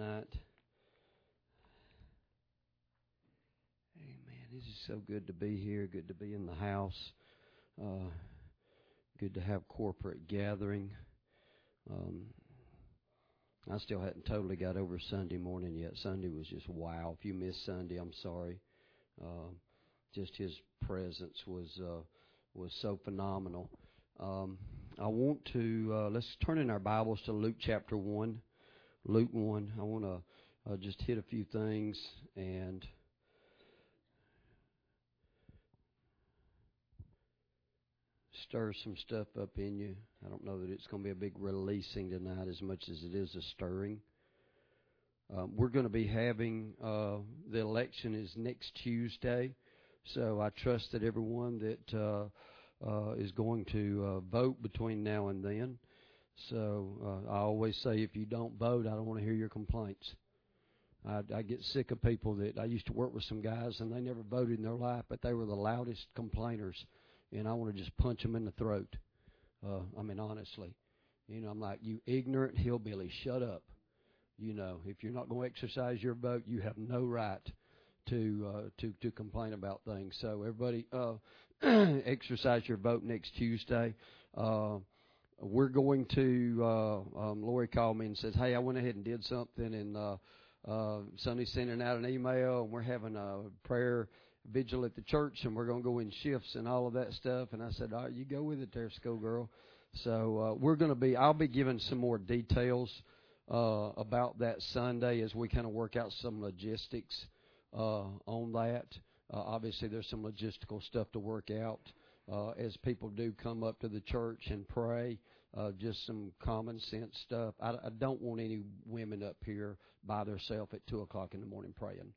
Night. Amen. This is so good to be here. Good to be in the house. Good to have corporate gathering. I still hadn't totally got over Sunday morning yet. Sunday was just wow. If you missed Sunday, I'm sorry. Just His presence was so phenomenal. I want to let's turn in our Bibles to Luke chapter 1. Luke 1. I want to just hit a few things and stir some stuff up in you. I don't know that it's going to be a big releasing tonight as much as it is a stirring. We're going to be having the election is next Tuesday, so I trust that everyone that is going to vote between now and then. So I always say, if you don't vote, I don't want to hear your complaints. I get sick of people that I used to work with some guys, and they never voted in their life, but they were the loudest complainers, and I want to just punch them in the throat. Honestly, I'm like, you ignorant hillbilly, shut up. If you're not going to exercise your vote, you have no right to complain about things. So everybody, exercise your vote next Tuesday. We're going to, Lori called me and says, hey, I went ahead and did something, and Sonny's sending out an email, and we're having a prayer vigil at the church, and we're going to go in shifts and all of that stuff. And I said, all right, you go with it there, schoolgirl. So I'll be giving some more details about that Sunday as we kind of work out some logistics on that. Obviously, there's some logistical stuff to work out. As people do come up to the church and pray, just some common sense stuff. I don't want any women up here by themselves at 2 o'clock in the morning praying.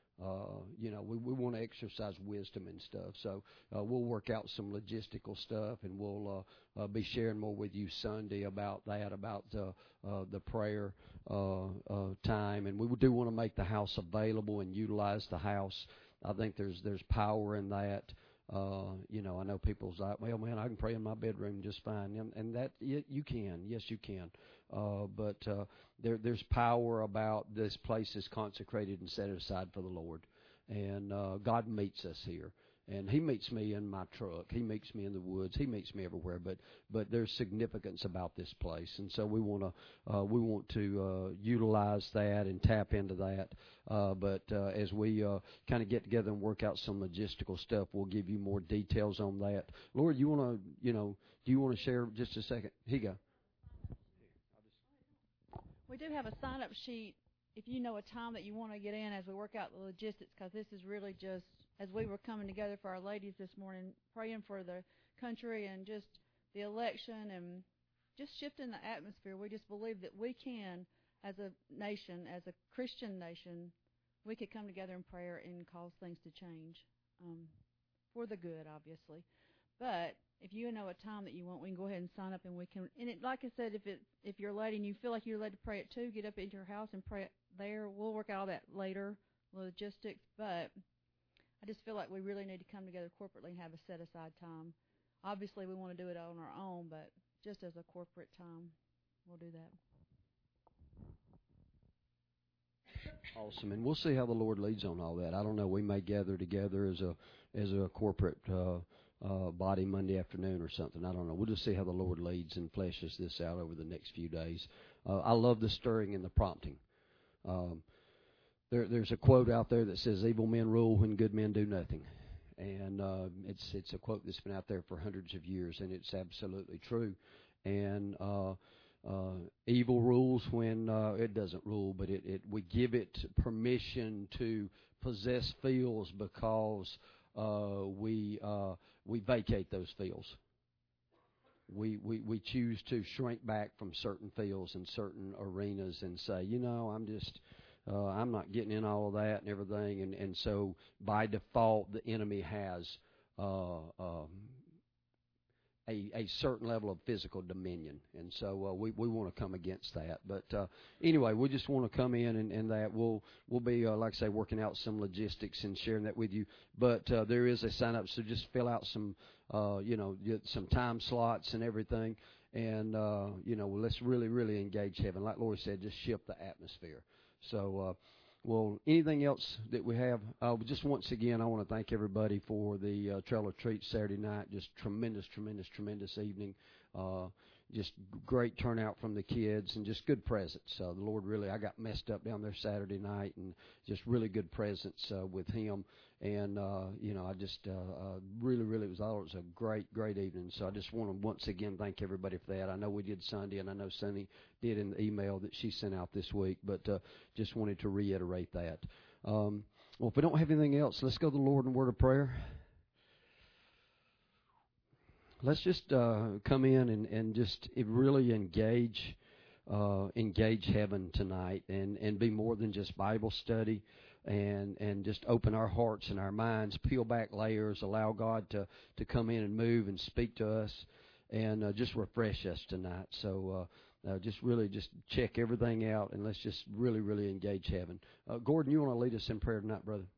We want to exercise wisdom and stuff. So we'll work out some logistical stuff, and we'll be sharing more with you Sunday about that, about the prayer time. And we do want to make the house available and utilize the house. I think there's power in that. I know people's like, well, man, I can pray in my bedroom just fine, and that you can, yes, you can. But there's power about this place is consecrated and set aside for the Lord, and God meets us here, and He meets me in my truck, He meets me in the woods, He meets me everywhere. But there's significance about this place, and so we want to utilize that and tap into that. But as we kind of get together and work out some logistical stuff, we'll give you more details on that. Lord, do you want to share just a second? Here you go. We do have a sign-up sheet if you know a time that you want to get in as we work out the logistics, because this is really just, as we were coming together for our ladies this morning, praying for the country and just the election and just shifting the atmosphere. We just believe that we can, as a nation, as a Christian nation, we could come together in prayer and cause things to change for the good, obviously. But if you know a time that you want, we can go ahead and sign up, and we can. And like I said, if you're a lady and you feel like you're led to pray at 2, get up into your house and pray it there. We'll work out all that later, logistics. But I just feel like we really need to come together corporately and have a set aside time. Obviously, we want to do it on our own, but just as a corporate time, we'll do that. Awesome, and we'll see how the Lord leads on all that. I don't know. We may gather together as a corporate body Monday afternoon or something. I don't know. We'll just see how the Lord leads and fleshes this out over the next few days. I love the stirring and the prompting. There's a quote out there that says, "Evil men rule when good men do nothing," and it's a quote that's been out there for hundreds of years, and it's absolutely true. And evil rules when it doesn't rule, but we give it permission to possess fields because we vacate those fields. We choose to shrink back from certain fields and certain arenas and say, I'm not getting in all of that and everything, and so by default the enemy has a certain level of physical dominion, and so we want to come against that. But anyway, we just want to come in and that we'll be like I say, working out some logistics and sharing that with you. But there is a sign up, so just fill out some some time slots and everything, and let's really engage heaven. Like Lori said, just shift the atmosphere. So, well, anything else that we have? Just once again, I want to thank everybody for the Trail of Treats Saturday night. Just tremendous evening. Just great turnout from the kids and just good presence. The Lord really, I got messed up down there Saturday night and just really good presence with Him. And, I just really, it was a great evening. So I just want to once again thank everybody for that. I know we did Sunday, and I know Sunny did in the email that she sent out this week, but just wanted to reiterate that. Well, if we don't have anything else, let's go to the Lord in a word of prayer. Let's just come in and just really engage heaven tonight and be more than just Bible study and just open our hearts and our minds, peel back layers, allow God to come in and move and speak to us and just refresh us tonight. So just check everything out and let's just really engage heaven. Gordon, you want to lead us in prayer tonight, brother?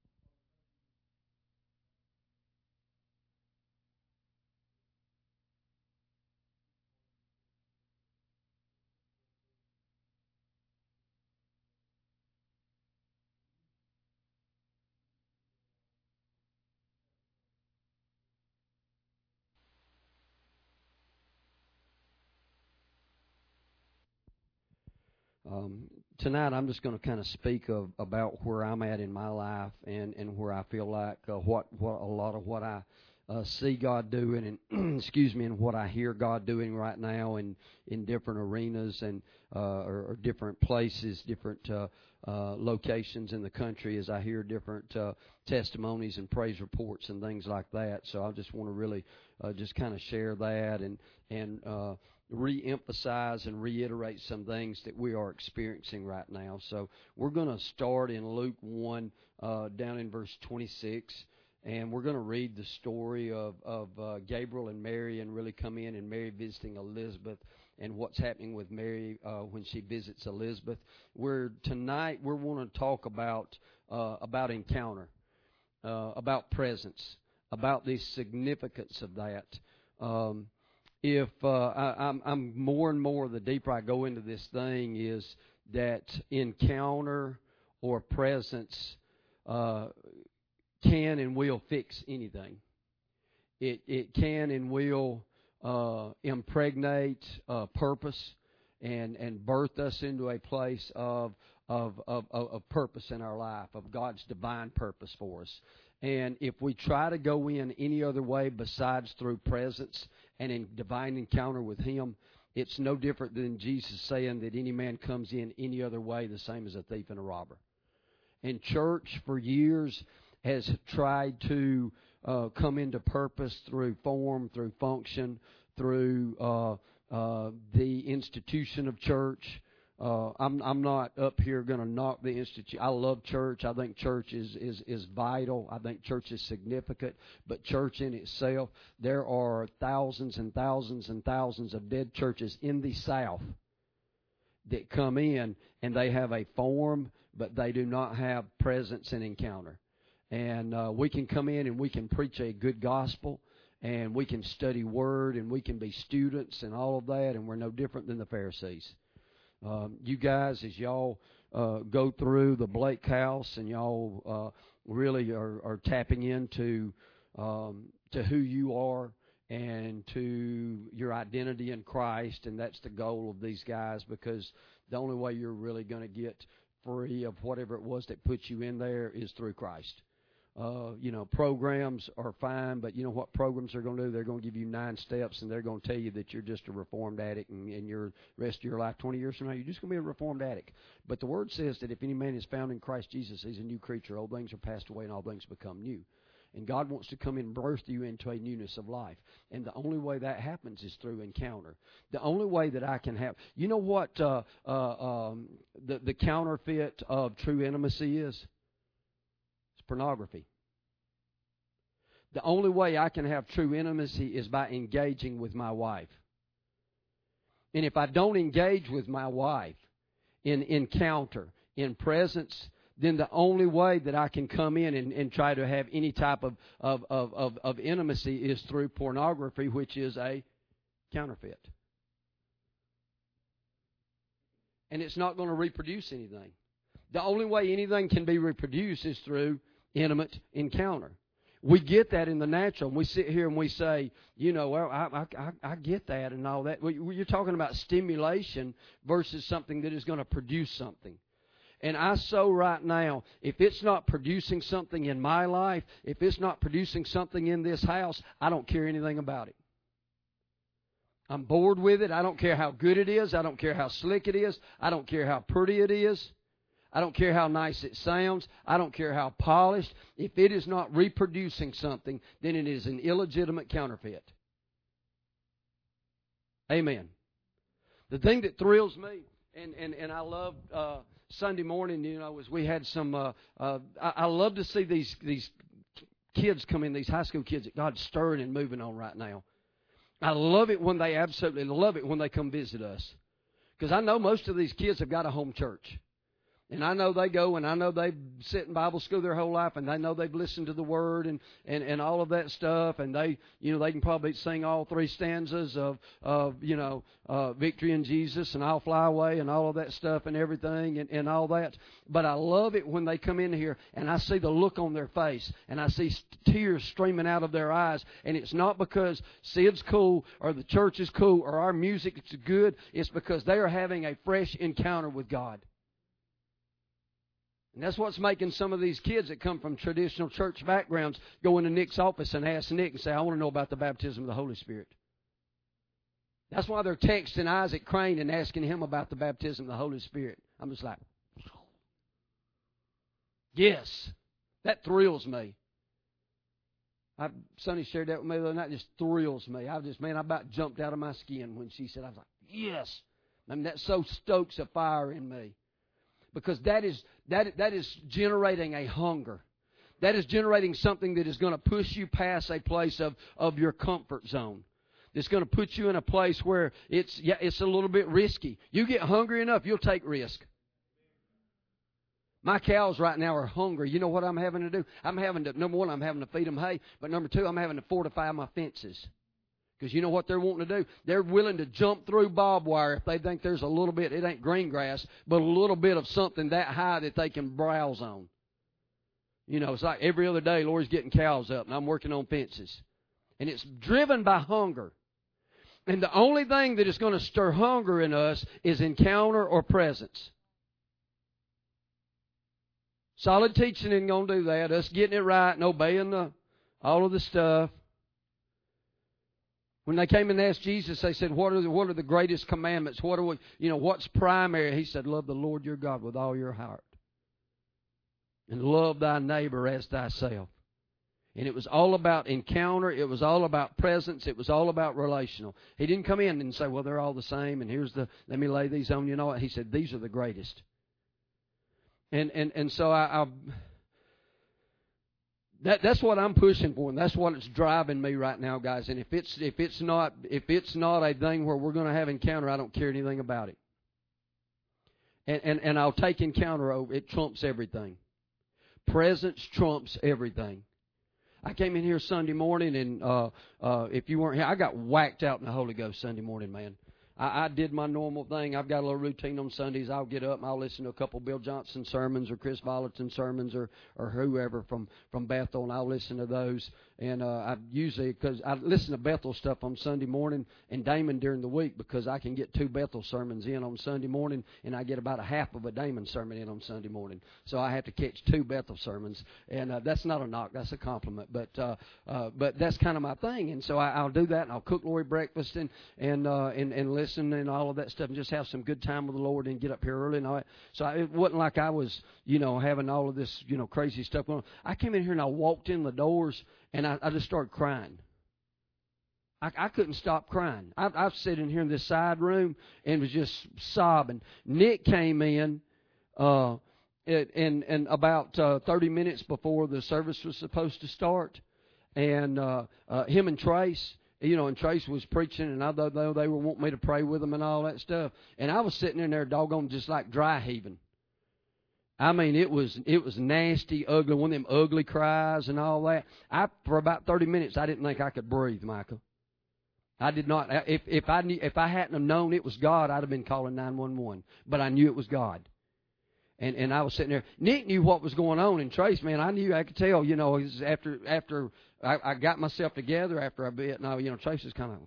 Tonight I'm just going to kind of speak about where I'm at in my life and where I feel like what a lot of what I see God doing and excuse me, and what I hear God doing right now in different arenas and or different places, different locations in the country as I hear different testimonies and praise reports and things like that. So I just want to really just kind of share that and re-emphasize and reiterate some things that we are experiencing right now. So we're going to start in Luke 1 down in verse 26, and we're going to read the story of Gabriel and Mary and really come in and Mary visiting Elizabeth and what's happening with Mary when she visits Elizabeth. Tonight we're going to talk about encounter, about presence, about the significance of that. If I'm more and more, the deeper I go into this thing, is that encounter or presence can and will fix anything. It can and will impregnate purpose and birth us into a place of purpose in our life, of God's divine purpose for us. And if we try to go in any other way besides through presence and in divine encounter with Him, it's no different than Jesus saying that any man comes in any other way, the same as a thief and a robber. And church for years has tried to come into purpose through form, through function, through the institution of church. I'm not up here going to knock the institute. I love church. I think church is vital. I think church is significant. But church in itself, there are thousands and thousands and thousands of dead churches in the South that come in and they have a form, but they do not have presence and encounter. And we can come in and we can preach a good gospel, and we can study Word, and we can be students and all of that, and we're no different than the Pharisees. You guys, as y'all go through the Blake House and y'all really are tapping into to who you are and to your identity in Christ, and that's the goal of these guys, because the only way you're really going to get free of whatever it was that put you in there is through Christ. Programs are fine, but you know what programs are going to do? They're going to give you 9 steps, and they're going to tell you that you're just a reformed addict, and your rest of your life, 20 years from now, you're just going to be a reformed addict. But the Word says that if any man is found in Christ Jesus, he's a new creature. Old things are passed away, and all things become new. And God wants to come in and birth you into a newness of life. And the only way that happens is through encounter. The only way that I can have... You know what the counterfeit of true intimacy is? It's pornography. The only way I can have true intimacy is by engaging with my wife. And if I don't engage with my wife in encounter, in presence, then the only way that I can come in and try to have any type of intimacy is through pornography, which is a counterfeit. And it's not going to reproduce anything. The only way anything can be reproduced is through intimate encounter. We get that in the natural, and we sit here and we say, well, I get that and all that. You're talking about stimulation versus something that is going to produce something. And I sow right now, if it's not producing something in my life, if it's not producing something in this house, I don't care anything about it. I'm bored with it. I don't care how good it is. I don't care how slick it is. I don't care how pretty it is. I don't care how nice it sounds. I don't care how polished. If it is not reproducing something, then it is an illegitimate counterfeit. Amen. The thing that thrills me, and I love Sunday morning, is we had some, I love to see these kids come in, these high school kids that God's stirring and moving on right now. I love it when they absolutely love it when they come visit us. Because I know most of these kids have got a home church. And I know they go, and I know they've sit in Bible school their whole life, and they know they've listened to the Word and all of that stuff, and they can probably sing all 3 stanzas of Victory in Jesus and I'll Fly Away and all of that stuff and everything and all that. But I love it when they come in here, and I see the look on their face, and I see tears streaming out of their eyes, and it's not because Sid's cool or the church is cool or our music is good. It's because they are having a fresh encounter with God. And that's what's making some of these kids that come from traditional church backgrounds go into Nick's office and ask Nick and say, I want to know about the baptism of the Holy Spirit. That's why they're texting Isaac Crane and asking him about the baptism of the Holy Spirit. I'm just like, yes, that thrills me. Sonny shared that with me the other night. It just thrills me. I about jumped out of my skin when she said, I was like, yes. I mean, that so stokes a fire in me. Because that is generating a hunger. That is generating something that is going to push you past a place of your comfort zone. It's going to put you in a place where it's a little bit risky. You get hungry enough, you'll take risk. My cows right now are hungry. You know what I'm having to do? Number one, I'm having to feed them hay. But number two, I'm having to fortify my fences. Because you know what they're wanting to do? They're willing to jump through barbed wire if they think there's a little bit, it ain't green grass, but a little bit of something that high that they can browse on. It's like every other day, Lori's getting cows up, and I'm working on fences. And it's driven by hunger. And the only thing that is going to stir hunger in us is encounter or presence. Solid teaching isn't going to do that. Us getting it right and obeying all of the stuff. When they came and asked Jesus, they said, what are the greatest commandments? What's primary? He said, love the Lord your God with all your heart. And love thy neighbor as thyself. And it was all about encounter. It was all about presence. It was all about relational. He didn't come in and say, well, they're all the same, and let me lay these on you. No, he said, these are the greatest. And so that's what I'm pushing for, and that's what it's driving me right now, guys. And if it's not a thing where we're going to have encounter, I don't care anything about it. And I'll take encounter over. It trumps everything. Presence trumps everything. I came in here Sunday morning, and if you weren't here, I got whacked out in the Holy Ghost Sunday morning, man. I did my normal thing. I've got a little routine on Sundays. I'll get up and I'll listen to a couple Bill Johnson sermons or Chris Volatin sermons or whoever from Bethel, and I'll listen to those. And I usually, because I listen to Bethel stuff on Sunday morning and Damon during the week, because I can get 2 Bethel sermons in on Sunday morning, and I get about a half of a Damon sermon in on Sunday morning. So I have to catch 2 Bethel sermons, and that's not a knock, that's a compliment. But that's kind of my thing, and so I'll do that, and I'll cook Lori breakfast and listen and all of that stuff, and just have some good time with the Lord and get up here early and all that. So it wasn't like I was, having all of this, crazy stuff going on. I came in here and I walked in the doors, and I just started crying. I couldn't stop crying. I've sat in here in this side room and was just sobbing. Nick came in and about 30 minutes before the service was supposed to start, and him and Trace, and Trace was preaching, and I thought they were wanting me to pray with them and all that stuff, and I was sitting in there doggone just like dry heaving. I mean, it was nasty, ugly, one of them ugly cries and all that. For about 30 minutes, I didn't think I could breathe, Michael. I did not. If I hadn't have known it was God, I'd have been calling 911. But I knew it was God. And I was sitting there. Nick knew what was going on, and Trace, man, I could tell, you know, after I got myself together after I bit, and you know, Trace was kind of,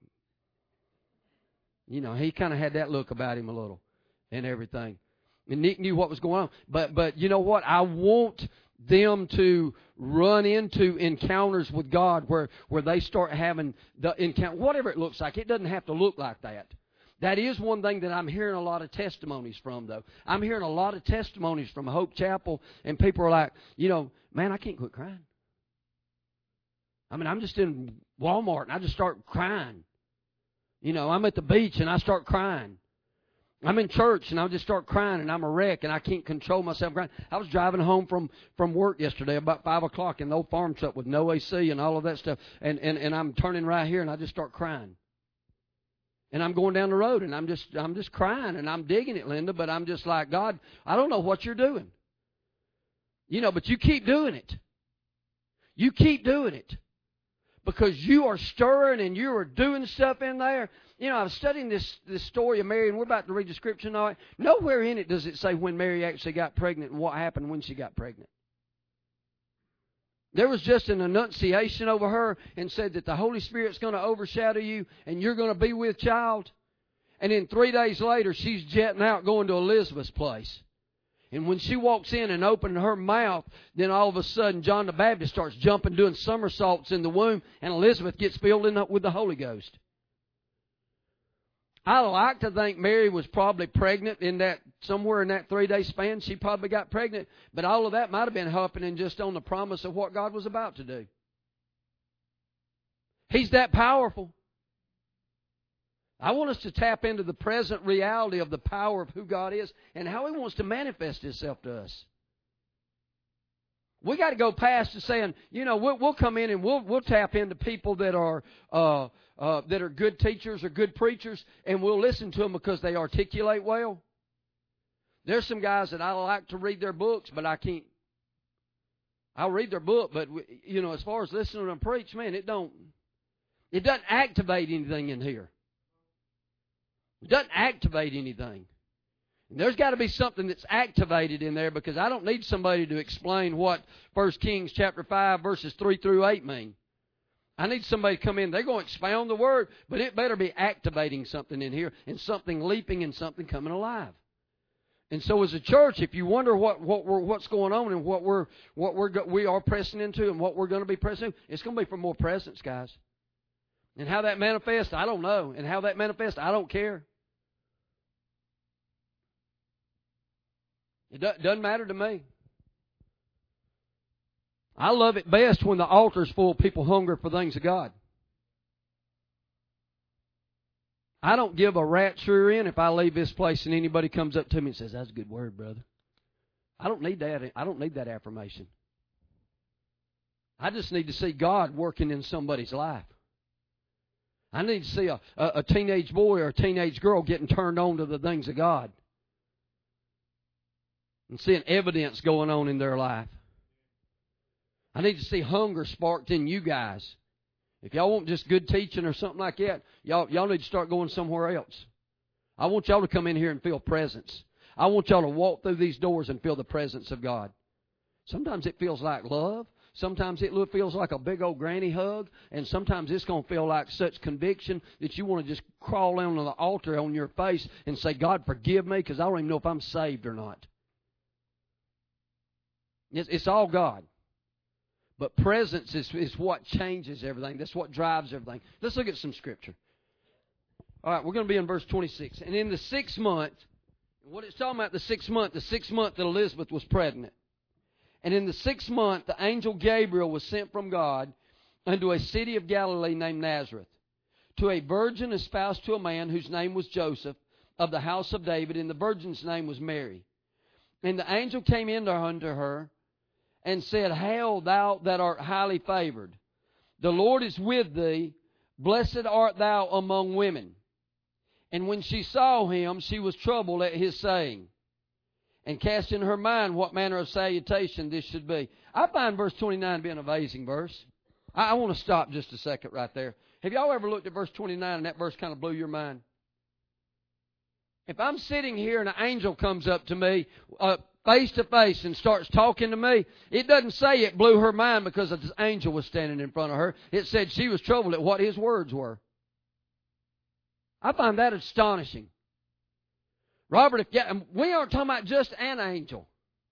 you know, he kind of had that look about him a little and everything. And Nick knew what was going on. But you know what? I want them to run into encounters with God where they start having the encounter, whatever it looks like. It doesn't have to look like that. That is one thing that I'm hearing a lot of testimonies from, though. I'm hearing a lot of testimonies from Hope Chapel, and people are like, you know, man, I can't quit crying. I mean, I'm just in Walmart, and I just start crying. You know, I'm at the beach, and I start crying. I'm in church, and I'll just start crying, and I'm a wreck, and I can't control myself crying. I was driving home from work yesterday about 5 o'clock in the old farm truck with no AC and all of that stuff, and I'm turning right here, and I just start crying. And I'm going down the road, and I'm just crying, and I'm digging it, Linda, but I'm just like, God, I don't know what you're doing. You know, but you keep doing it. You keep doing it. Because you are stirring and you are doing stuff in there. You know, I was studying this story of Mary, and we're about to read the scripture now. Nowhere in it does it say when Mary actually got pregnant and what happened when she got pregnant. There was just an annunciation over her and said that the Holy Spirit's going to overshadow you and you're going to be with child. And then 3 days later, she's jetting out going to Elizabeth's place. And when she walks in and opens her mouth, then all of a sudden John the Baptist starts jumping, doing somersaults in the womb, and Elizabeth gets filled up with the Holy Ghost. I like to think Mary was probably pregnant in that, somewhere in that 3-day span. She probably got pregnant, but all of that might have been happening just on the promise of what God was about to do. He's that powerful. I want us to tap into the present reality of the power of who God is and how He wants to manifest Himself to us. We got to go past to saying, you know, we'll come in and we'll tap into people that are good teachers or good preachers, and we'll listen to them because they articulate well. There's some guys that I like to read their books, but I can't. I'll read their book, but you know, as far as listening to them preach, man, it doesn't activate anything in here. It doesn't activate anything. And there's got to be something that's activated in there, because I don't need somebody to explain what 1 Kings chapter 5 verses 3 through 8 mean. I need somebody to come in. They're going to expound the Word, but it better be activating something in here and something leaping and something coming alive. And so as a church, if you wonder what's going on and what we are pressing into and what we're going to be pressing into, it's going to be for more presence, guys. And how that manifests, I don't know. And how that manifests, I don't care. It doesn't matter to me. I love it best when the altar's full of people hungry for things of God. I don't give a rat's rear end if I leave this place and anybody comes up to me and says, "That's a good word, brother." I don't need that. I don't need that affirmation. I just need to see God working in somebody's life. I need to see a teenage boy or a teenage girl getting turned on to the things of God and seeing evidence going on in their life. I need to see hunger sparked in you guys. If y'all want just good teaching or something like that, y'all need to start going somewhere else. I want y'all to come in here and feel presence. I want y'all to walk through these doors and feel the presence of God. Sometimes it feels like love. Sometimes it feels like a big old granny hug. And sometimes it's going to feel like such conviction that you want to just crawl down on the altar on your face and say, "God, forgive me, because I don't even know if I'm saved or not." It's all God. But presence is what changes everything. That's what drives everything. Let's look at some scripture. All right, we're going to be in verse 26. And in the 6th month, what it's talking about, the 6th month that Elizabeth was pregnant. And in the 6th month, the angel Gabriel was sent from God unto a city of Galilee named Nazareth, to a virgin espoused to a man whose name was Joseph, of the house of David, and the virgin's name was Mary. And the angel came in unto her, and said, "Hail, thou that art highly favored. The Lord is with thee. Blessed art thou among women." And when she saw him, she was troubled at his saying, and cast in her mind what manner of salutation this should be. I find verse 29 to be an amazing verse. I want to stop just a second right there. Have y'all ever looked at verse 29 and that verse kind of blew your mind? If I'm sitting here and an angel comes up to me face to face and starts talking to me, it doesn't say it blew her mind because an angel was standing in front of her. It said she was troubled at what his words were. I find that astonishing. Robert, we aren't talking about just an angel.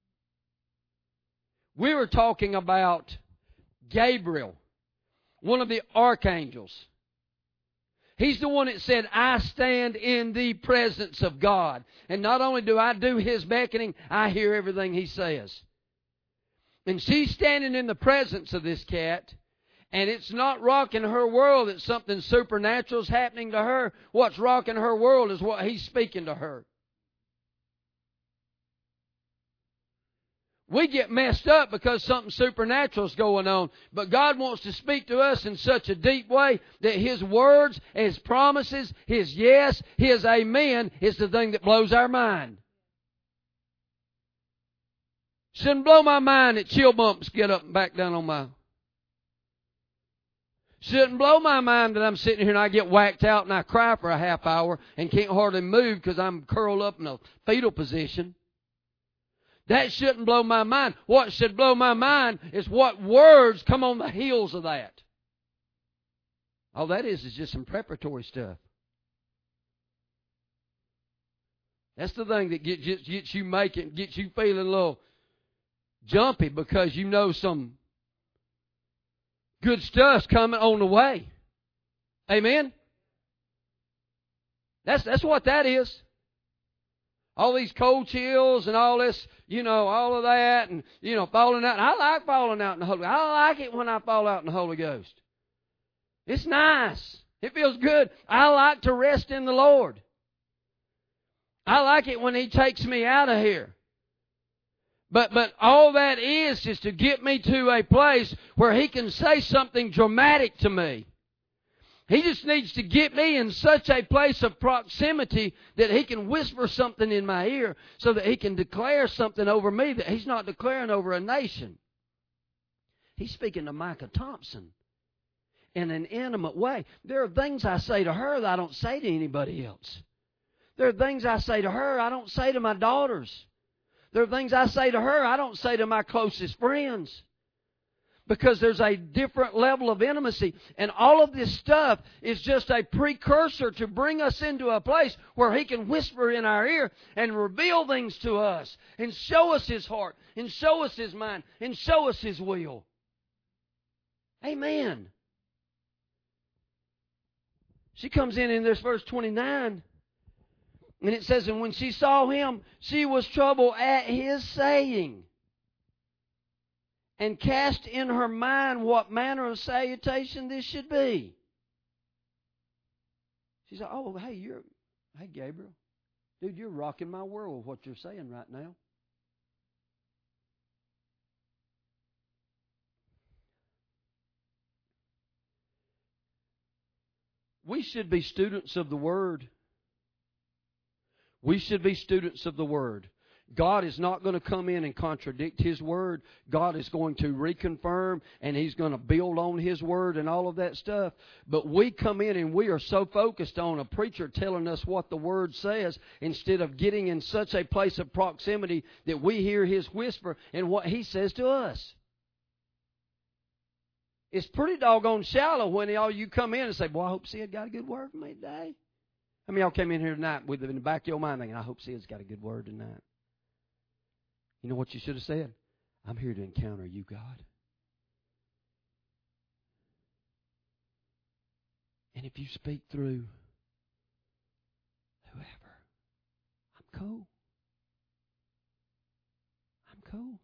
We were talking about Gabriel, one of the archangels. He's the one that said, I stand in the presence of God. And not only do I do His beckoning, I hear everything He says. And she's standing in the presence of this cat, and it's not rocking her world that something supernatural is happening to her. What's rocking her world is what He's speaking to her. We get messed up because something supernatural is going on. But God wants to speak to us in such a deep way that His words, His promises, His yes, His amen is the thing that blows our mind. Shouldn't blow my mind that chill bumps get up and back down on my... Shouldn't blow my mind that I'm sitting here and I get whacked out and I cry for a half hour and can't hardly move because I'm curled up in a fetal position. That shouldn't blow my mind. What should blow my mind is what words come on the heels of that. All that is just some preparatory stuff. That's the thing that gets you making, gets you feeling a little jumpy because you know some good stuff's coming on the way. Amen? That's what that is. All these cold chills and all this, all of that and, falling out. I like falling out in the Holy Ghost. I like it when I fall out in the Holy Ghost. It's nice. It feels good. I like to rest in the Lord. I like it when He takes me out of here. But all that is to get me to a place where He can say something dramatic to me. He just needs to get me in such a place of proximity that He can whisper something in my ear so that He can declare something over me that He's not declaring over a nation. He's speaking to Micah Thompson in an intimate way. There are things I say to her that I don't say to anybody else. There are things I say to her I don't say to my daughters. There are things I say to her I don't say to my closest friends. Because there's a different level of intimacy. And all of this stuff is just a precursor to bring us into a place where He can whisper in our ear and reveal things to us and show us His heart and show us His mind and show us His will. Amen. She comes in this verse 29 and it says, and when she saw him, she was troubled at his saying, and cast in her mind what manner of salutation this should be. She said, oh, hey, Gabriel. Dude, you're rocking my world with what you're saying right now. We should be students of the Word. We should be students of the Word. God is not going to come in and contradict His Word. God is going to reconfirm, and He's going to build on His Word and all of that stuff. But we come in and we are so focused on a preacher telling us what the Word says instead of getting in such a place of proximity that we hear His whisper and what He says to us. It's pretty doggone shallow when all you come in and say, boy, I hope Sid got a good word for me today. How many of y'all came in here tonight with in the back of your mind thinking, I hope Sid's got a good word tonight? You know what you should have said? I'm here to encounter you, God. And if you speak through whoever, I'm cool. I'm cool.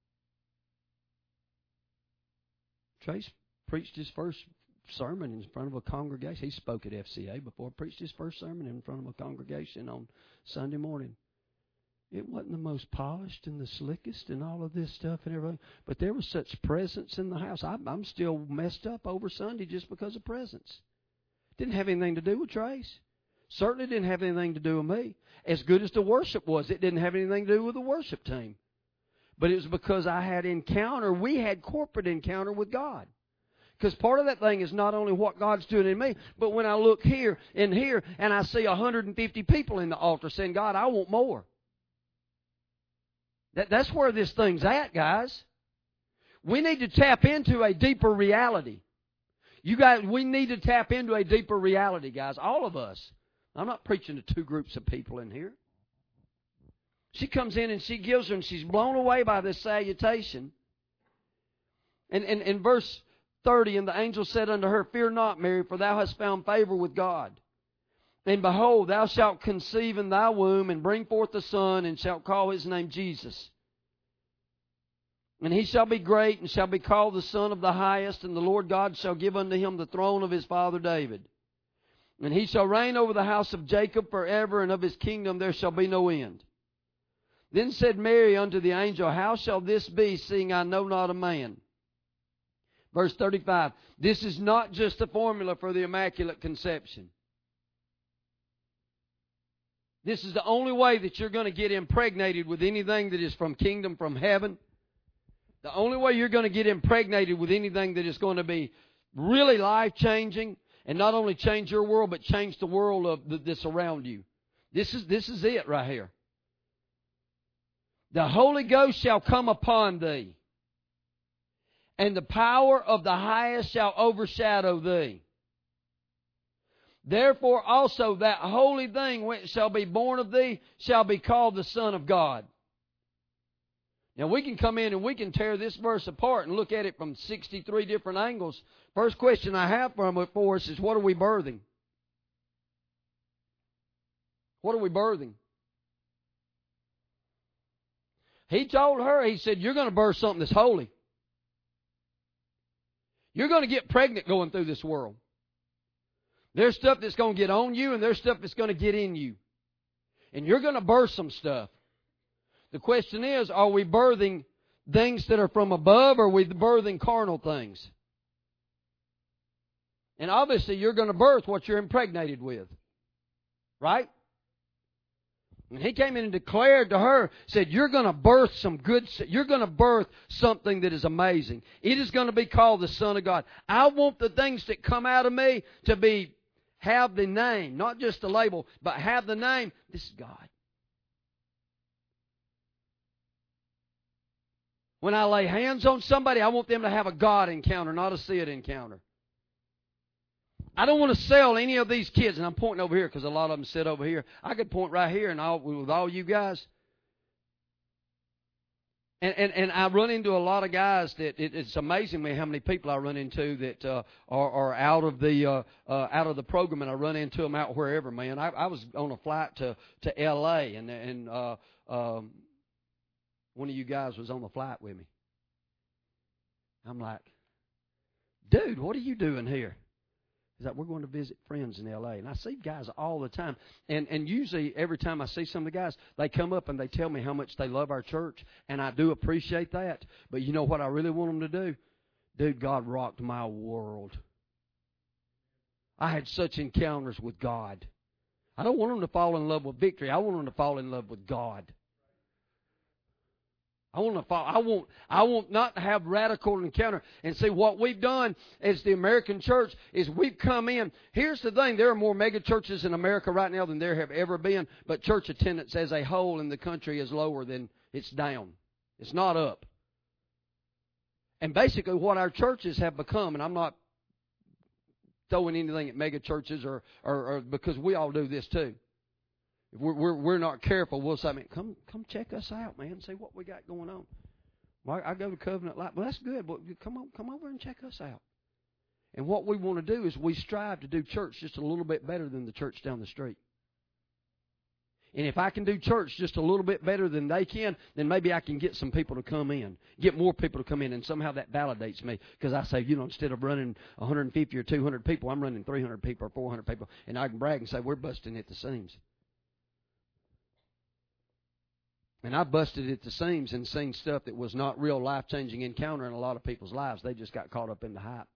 Trace preached his first sermon in front of a congregation. He spoke at FCA before. Preached his first sermon in front of a congregation on Sunday morning. It wasn't the most polished and the slickest and all of this stuff and everything, but there was such presence in the house. I'm still messed up over Sunday just because of presence. Didn't have anything to do with Trace. Certainly didn't have anything to do with me. As good as the worship was, it didn't have anything to do with the worship team. But it was because I had we had corporate encounter with God. Because part of that thing is not only what God's doing in me, but when I look here and here and I see 150 people in the altar saying, God, I want more. That's where this thing's at, guys. We need to tap into a deeper reality. You guys, we need to tap into a deeper reality, guys. All of us. I'm not preaching to two groups of people in here. She comes in and she gives her, and she's blown away by this salutation. And in verse 30, and the angel said unto her, Fear not, Mary, for thou hast found favor with God. And behold, thou shalt conceive in thy womb, and bring forth a son, and shalt call his name Jesus. And he shall be great, and shall be called the Son of the Highest, and the Lord God shall give unto him the throne of his father David. And he shall reign over the house of Jacob forever, and of his kingdom there shall be no end. Then said Mary unto the angel, How shall this be, seeing I know not a man? Verse 35, this is not just a formula for the Immaculate Conception. This is the only way that you're going to get impregnated with anything that is from kingdom, from heaven. The only way you're going to get impregnated with anything that is going to be really life-changing, and not only change your world, but change the world that's around you. This is it right here. The Holy Ghost shall come upon thee, and the power of the Highest shall overshadow thee. Therefore also that holy thing which shall be born of thee shall be called the Son of God. Now we can come in and we can tear this verse apart and look at it from 63 different angles. First question I have for us is, what are we birthing? What are we birthing? He told her, he said, you're going to birth something that's holy. You're going to get pregnant going through this world. There's stuff that's going to get on you, and there's stuff that's going to get in you. And you're going to birth some stuff. The question is, are we birthing things that are from above, or are we birthing carnal things? And obviously you're going to birth what you're impregnated with. Right? And he came in and declared to her, said, you're going to birth you're going to birth something that is amazing. It is going to be called the Son of God. I want the things that come out of me to have the name, not just the label, but have the name, this is God. When I lay hands on somebody, I want them to have a God encounter, not a Sid encounter. I don't want to sell any of these kids, and I'm pointing over here because a lot of them sit over here. I could point right here and with all you guys. And I run into a lot of guys that it's amazing me how many people I run into that are out of the program, and I run into them out wherever, man. I was on a flight to L.A. and one of you guys was on the flight with me. I'm like, dude, what are you doing here? He's like, we're going to visit friends in L.A. And I see guys all the time. And usually every time I see some of the guys, they come up and they tell me how much they love our church. And I do appreciate that. But you know what I really want them to do? Dude, God rocked my world. I had such encounters with God. I don't want them to fall in love with victory. I want them to fall in love with God. I want not to have radical encounter. And see, what we've done as the American church is we've come in. Here's the thing. There are more mega churches in America right now than there have ever been. But church attendance as a whole in the country is lower than it's down. It's not up. And basically what our churches have become, and I'm not throwing anything at mega churches or because we all do this too. If we're not careful, we'll say, man, come check us out, man. See what we got going on. Well, I go to Covenant Life. Well, that's good, but come over and check us out. And what we want to do is we strive to do church just a little bit better than the church down the street. And if I can do church just a little bit better than they can, then maybe I can get some people to come in, get more people to come in, and somehow that validates me. Because I say, instead of running 150 or 200 people, I'm running 300 people or 400 people, and I can brag and say, we're busting at the seams. And I busted at the seams and seen stuff that was not real life-changing encounter in a lot of people's lives. They just got caught up in the hype.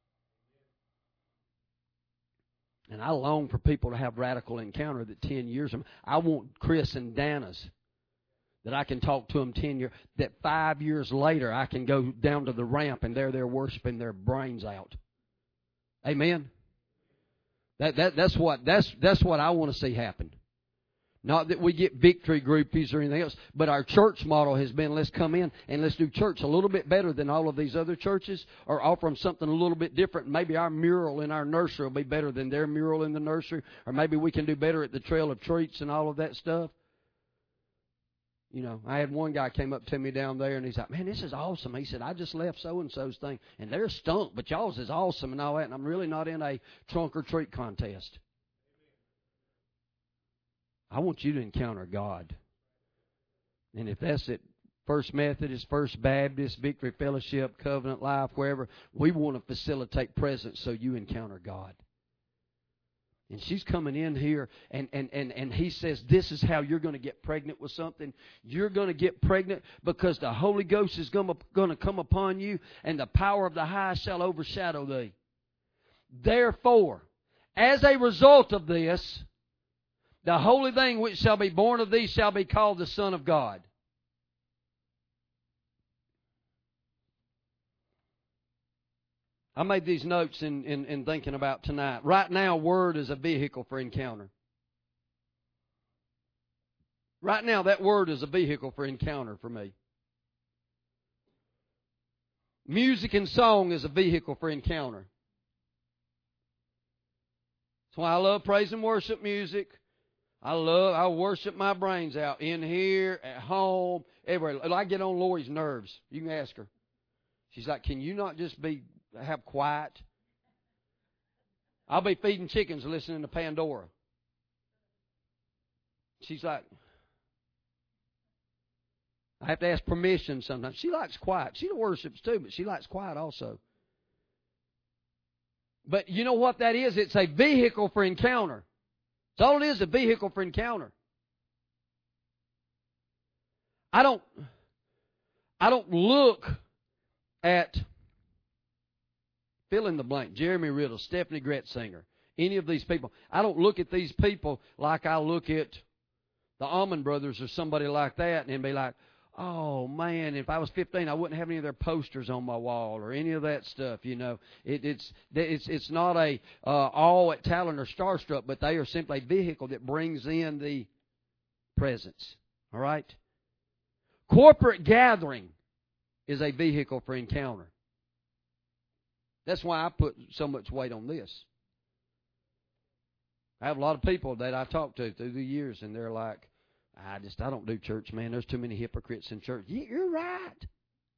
And I long for people to have radical encounter that 10 years from. I want Chris and Dana's That I can talk to them 10 years, that 5 years later I can go down to the ramp and they're there worshiping their brains out. Amen? That's what I want to see happen. Not that we get victory groupies or anything else, but our church model has been, let's come in and let's do church a little bit better than all of these other churches, or offer them something a little bit different. Maybe our mural in our nursery will be better than their mural in the nursery, or maybe we can do better at the Trail of Treats and all of that stuff. You know, I had one guy came up to me down there, and he's like, man, this is awesome. He said, I just left so-and-so's thing, and they're stunk, but y'all's is awesome and all that, and I'm really not in a trunk or treat contest. I want you to encounter God. And if that's at First Methodist, First Baptist, Victory Fellowship, Covenant Life, wherever, we want to facilitate presence so you encounter God. And she's coming in here, and he says, this is how you're going to get pregnant with something. You're going to get pregnant because the Holy Ghost is going to come upon you, and the power of the high shall overshadow thee. Therefore, as a result of this, the holy thing which shall be born of thee shall be called the Son of God. I made these notes in thinking about tonight. Right now, Word is a vehicle for encounter. Right now, that Word is a vehicle for encounter for me. Music and song is a vehicle for encounter. That's why I love praise and worship music. I worship my brains out in here, at home, everywhere. I get on Lori's nerves. You can ask her. She's like, can you not just have quiet? I'll be feeding chickens listening to Pandora. She's like, I have to ask permission sometimes. She likes quiet. She worships too, but she likes quiet also. But you know what that is? It's a vehicle for encounter. That's all it is, a vehicle for encounter. I don't look at, fill in the blank, Jeremy Riddle, Stephanie Gretzinger, any of these people. I don't look at these people like I look at the Allman Brothers or somebody like that and be like, oh man, if I was 15, I wouldn't have any of their posters on my wall or any of that stuff. You know, it's not a all at Talent or Starstruck, but they are simply a vehicle that brings in the presence. All right. Corporate gathering is a vehicle for encounter. That's why I put so much weight on this. I have a lot of people that I talk to through the years, and they're like, I don't do church, man. There's too many hypocrites in church. Yeah, you're right.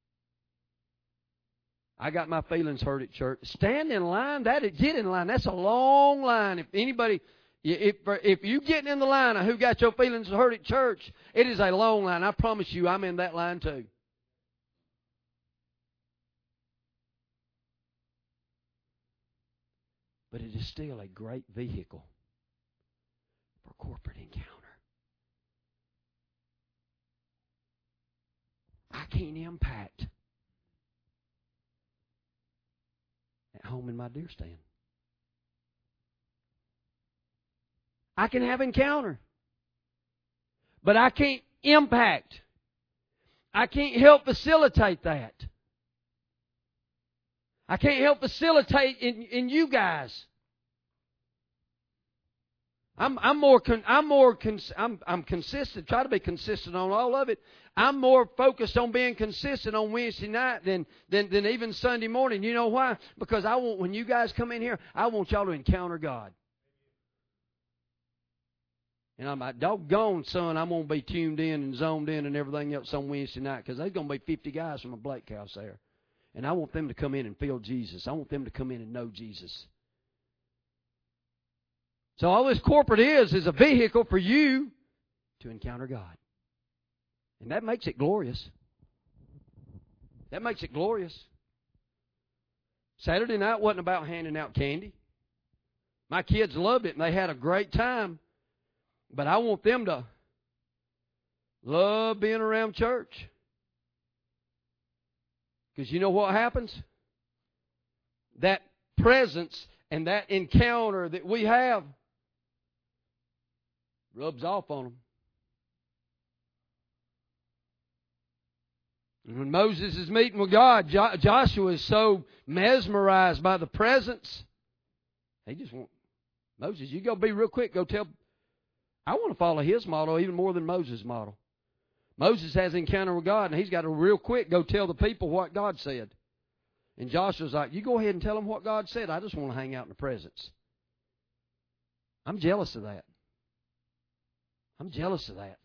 I got my feelings hurt at church. Stand in line. Get in line. That's a long line. If you get in the line of who got your feelings hurt at church, it is a long line. I promise you, I'm in that line too. But it is still a great vehicle for corporate encounter. I can't impact at home in my deer stand. I can have encounter, but I can't impact. I can't help facilitate that. I can't help facilitate in you guys. I'm consistent. Try to be consistent on all of it. I'm more focused on being consistent on Wednesday night than even Sunday morning. You know why? Because when you guys come in here, I want y'all to encounter God. And I'm like, doggone, son, I'm going to be tuned in and zoned in and everything else on Wednesday night because there's going to be 50 guys from a Blake house there. And I want them to come in and feel Jesus. I want them to come in and know Jesus. So all this corporate is a vehicle for you to encounter God. And that makes it glorious. That makes it glorious. Saturday night wasn't about handing out candy. My kids loved it and they had a great time. But I want them to love being around church. Because you know what happens? That presence and that encounter that we have rubs off on them. When Moses is meeting with God, Joshua is so mesmerized by the presence. He just wants, Moses, you go be real quick. Go tell. I want to follow his model even more than Moses' model. Moses has an encounter with God, and he's got to real quick go tell the people what God said. And Joshua's like, you go ahead and tell them what God said. I just want to hang out in the presence. I'm jealous of that. I'm jealous of that.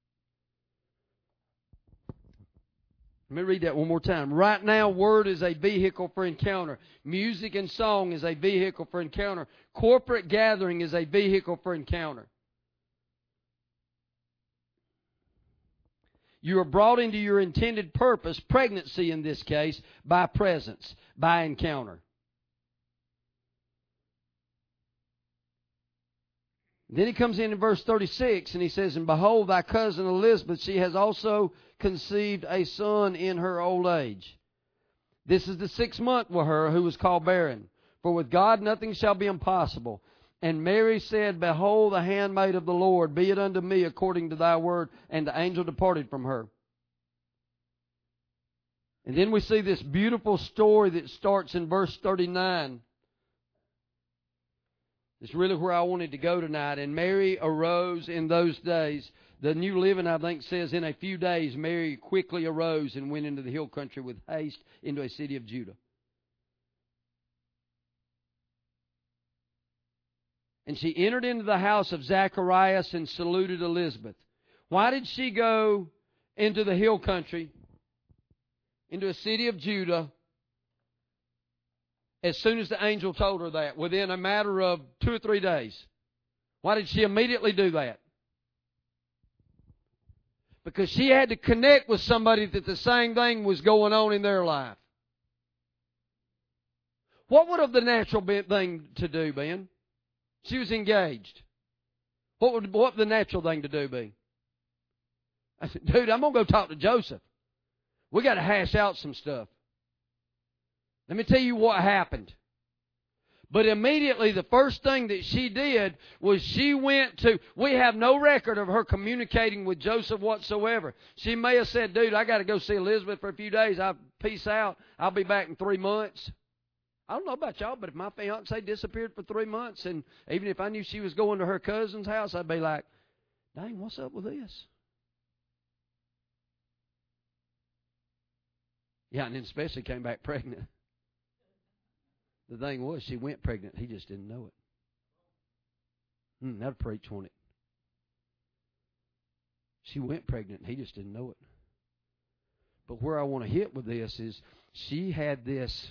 Let me read that one more time. Right now, word is a vehicle for encounter. Music and song is a vehicle for encounter. Corporate gathering is a vehicle for encounter. You are brought into your intended purpose, pregnancy in this case, by presence, by encounter. Then he comes in verse 36 and he says, and behold, thy cousin Elizabeth, she has also conceived a son in her old age. This is the 6th month with her who was called barren. For with God nothing shall be impossible. And Mary said, behold, the handmaid of the Lord, be it unto me according to thy word. And the angel departed from her. And then we see this beautiful story that starts in verse 39. It's really where I wanted to go tonight. And Mary arose in those days. The New Living, I think, says, in a few days, Mary quickly arose and went into the hill country with haste into a city of Judah. And she entered into the house of Zacharias and saluted Elizabeth. Why did she go into the hill country, into a city of Judah, as soon as the angel told her that, within a matter of 2 or 3 days? Why did she immediately do that? Because she had to connect with somebody that the same thing was going on in their life. What would have the natural thing to do been? She was engaged. What would the natural thing to do be? I said, dude, I'm going to go talk to Joseph. We got to hash out some stuff. Let me tell you what happened. But immediately the first thing that she did was she went to, we have no record of her communicating with Joseph whatsoever. She may have said, dude, I got to go see Elizabeth for a few days. Peace out. I'll be back in 3 months. I don't know about y'all, but if my fiance disappeared for 3 months, and even if I knew she was going to her cousin's house, I'd be like, dang, what's up with this? Yeah, and then especially came back pregnant. The thing was, she went pregnant. He just didn't know it. That'd preach, won't it? She went pregnant. He just didn't know it. But where I want to hit with this is she had this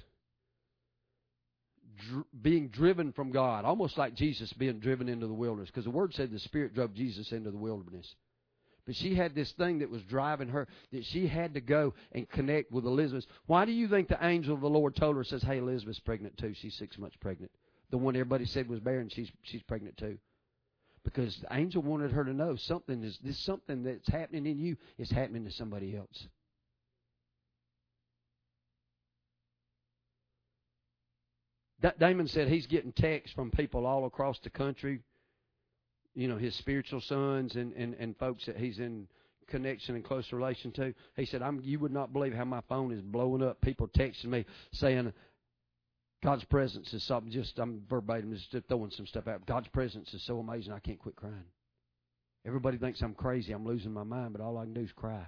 being driven from God, almost like Jesus being driven into the wilderness, because the Word said the Spirit drove Jesus into the wilderness. But she had this thing that was driving her, that she had to go and connect with Elizabeth. Why do you think the angel of the Lord told her, says, hey, Elizabeth's pregnant too. She's 6 months pregnant. The one everybody said was barren, she's pregnant too. Because the angel wanted her to know something that's happening in you is happening to somebody else. Damon said he's getting texts from people all across the country, you know, his spiritual sons and folks that he's in connection and close relation to. He said, you would not believe how my phone is blowing up. People texting me saying, God's presence is something, I'm verbatim, just throwing some stuff out. God's presence is so amazing, I can't quit crying. Everybody thinks I'm crazy, I'm losing my mind, but all I can do is cry.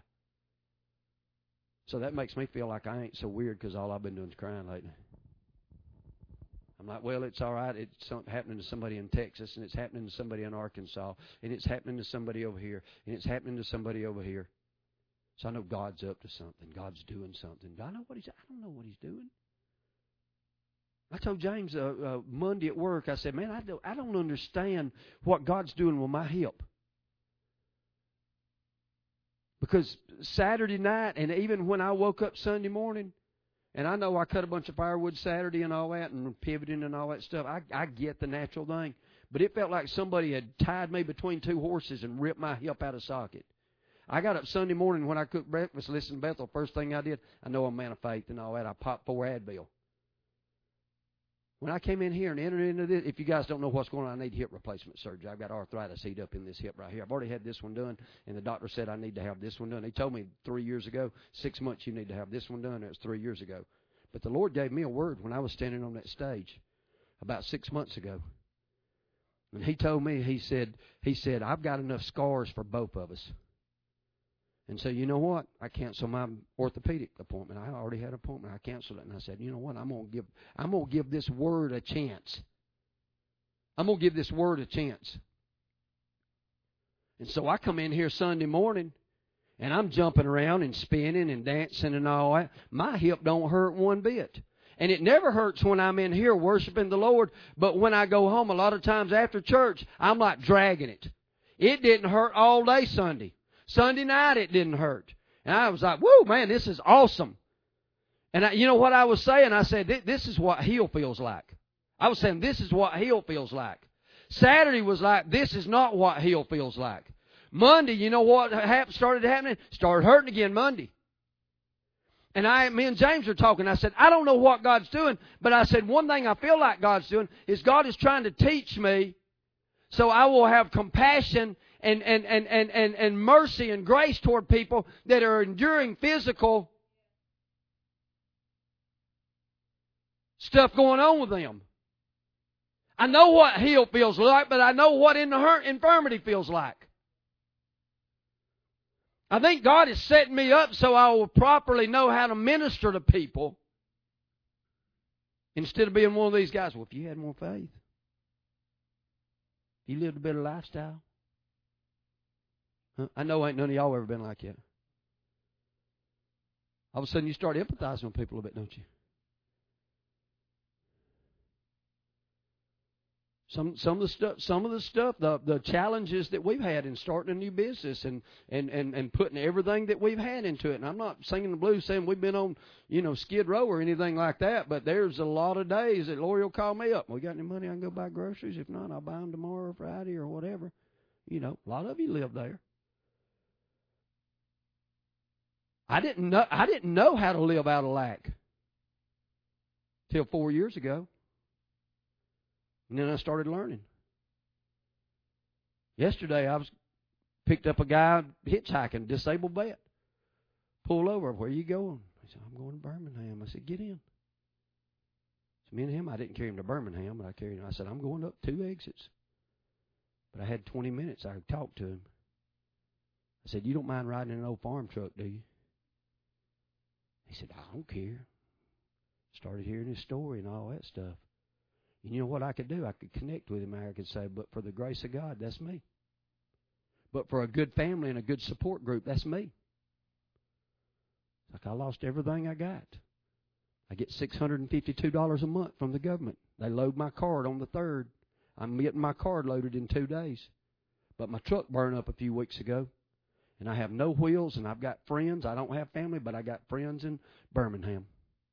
So that makes me feel like I ain't so weird because all I've been doing is crying lately. I'm like, well, it's all right. It's happening to somebody in Texas, and it's happening to somebody in Arkansas, and it's happening to somebody over here, and it's happening to somebody over here. So I know God's up to something. God's doing something. I don't know what He's doing. I told James Monday at work, I said, man, I don't understand what God's doing with my hip. Because Saturday night, and even when I woke up Sunday morning, and I know I cut a bunch of firewood Saturday and all that, and pivoting and all that stuff. I get the natural thing. But it felt like somebody had tied me between 2 horses and ripped my hip out of socket. I got up Sunday morning when I cooked breakfast, listened to Bethel. First thing I did, I know I'm a man of faith and all that, I popped 4 Advil. When I came in here and entered into this, if you guys don't know what's going on, I need hip replacement surgery. I've got arthritis heat up in this hip right here. I've already had this one done, and the doctor said I need to have this one done. He told me 3 years ago, 6 months, you need to have this one done. It was 3 years ago. But the Lord gave me a word when I was standing on that stage about 6 months ago. And He told me, He said, I've got enough scars for both of us. And so, you know what? I canceled my orthopedic appointment. I already had an appointment. I canceled it. And I said, you know what? I'm going to give this word a chance. I'm going to give this word a chance. And so I come in here Sunday morning, and I'm jumping around and spinning and dancing and all that. My hip don't hurt one bit. And it never hurts when I'm in here worshiping the Lord. But when I go home, a lot of times after church, I'm like dragging it. It didn't hurt all day Sunday. Sunday night it didn't hurt. And I was like, whoa, man, this is awesome. And you know what I was saying? I said, this is what heal feels like. I was saying, this is what heal feels like. Saturday was like, this is not what heal feels like. Monday, you know what started happening? Started hurting again Monday. And me and James were talking. I said, I don't know what God's doing, but I said, one thing I feel like God's doing is God is trying to teach me so I will have compassion and mercy and grace toward people that are enduring physical stuff going on with them. I know what heal feels like, but I know what infirmity feels like. I think God is setting me up so I will properly know how to minister to people instead of being one of these guys. Well, if you had more faith, you lived a better lifestyle. I know ain't none of y'all ever been like that. All of a sudden you start empathizing with people a bit, don't you? Some of the stuff, the challenges that we've had in starting a new business and putting everything that we've had into it. And I'm not singing the blues saying we've been on, Skid Row or anything like that, but there's a lot of days that Lori will call me up. We got any money? I can go buy groceries. If not, I'll buy them tomorrow or Friday or whatever. A lot of you live there. I didn't know how to live out of lack till 4 years ago. And then I started learning. Yesterday I picked up a guy hitchhiking, disabled vet. Pulled over. Where are you going? He said, I'm going to Birmingham. I said, get in. So me and him, I didn't carry him to Birmingham, but I carried him. I said, I'm going up 2 exits. But I had 20 minutes. I talked to him. I said, you don't mind riding in an old farm truck, do you? He said, I don't care. Started hearing his story and all that stuff. And you know what I could do? I could connect with him. I could say, but for the grace of God, that's me. But for a good family and a good support group, that's me. It's like I lost everything I got. I get $652 a month from the government. They load my card on the 3rd. I'm getting my card loaded in 2 days. But my truck burned up a few weeks ago. And I have no wheels, and I've got friends. I don't have family, but I got friends in Birmingham.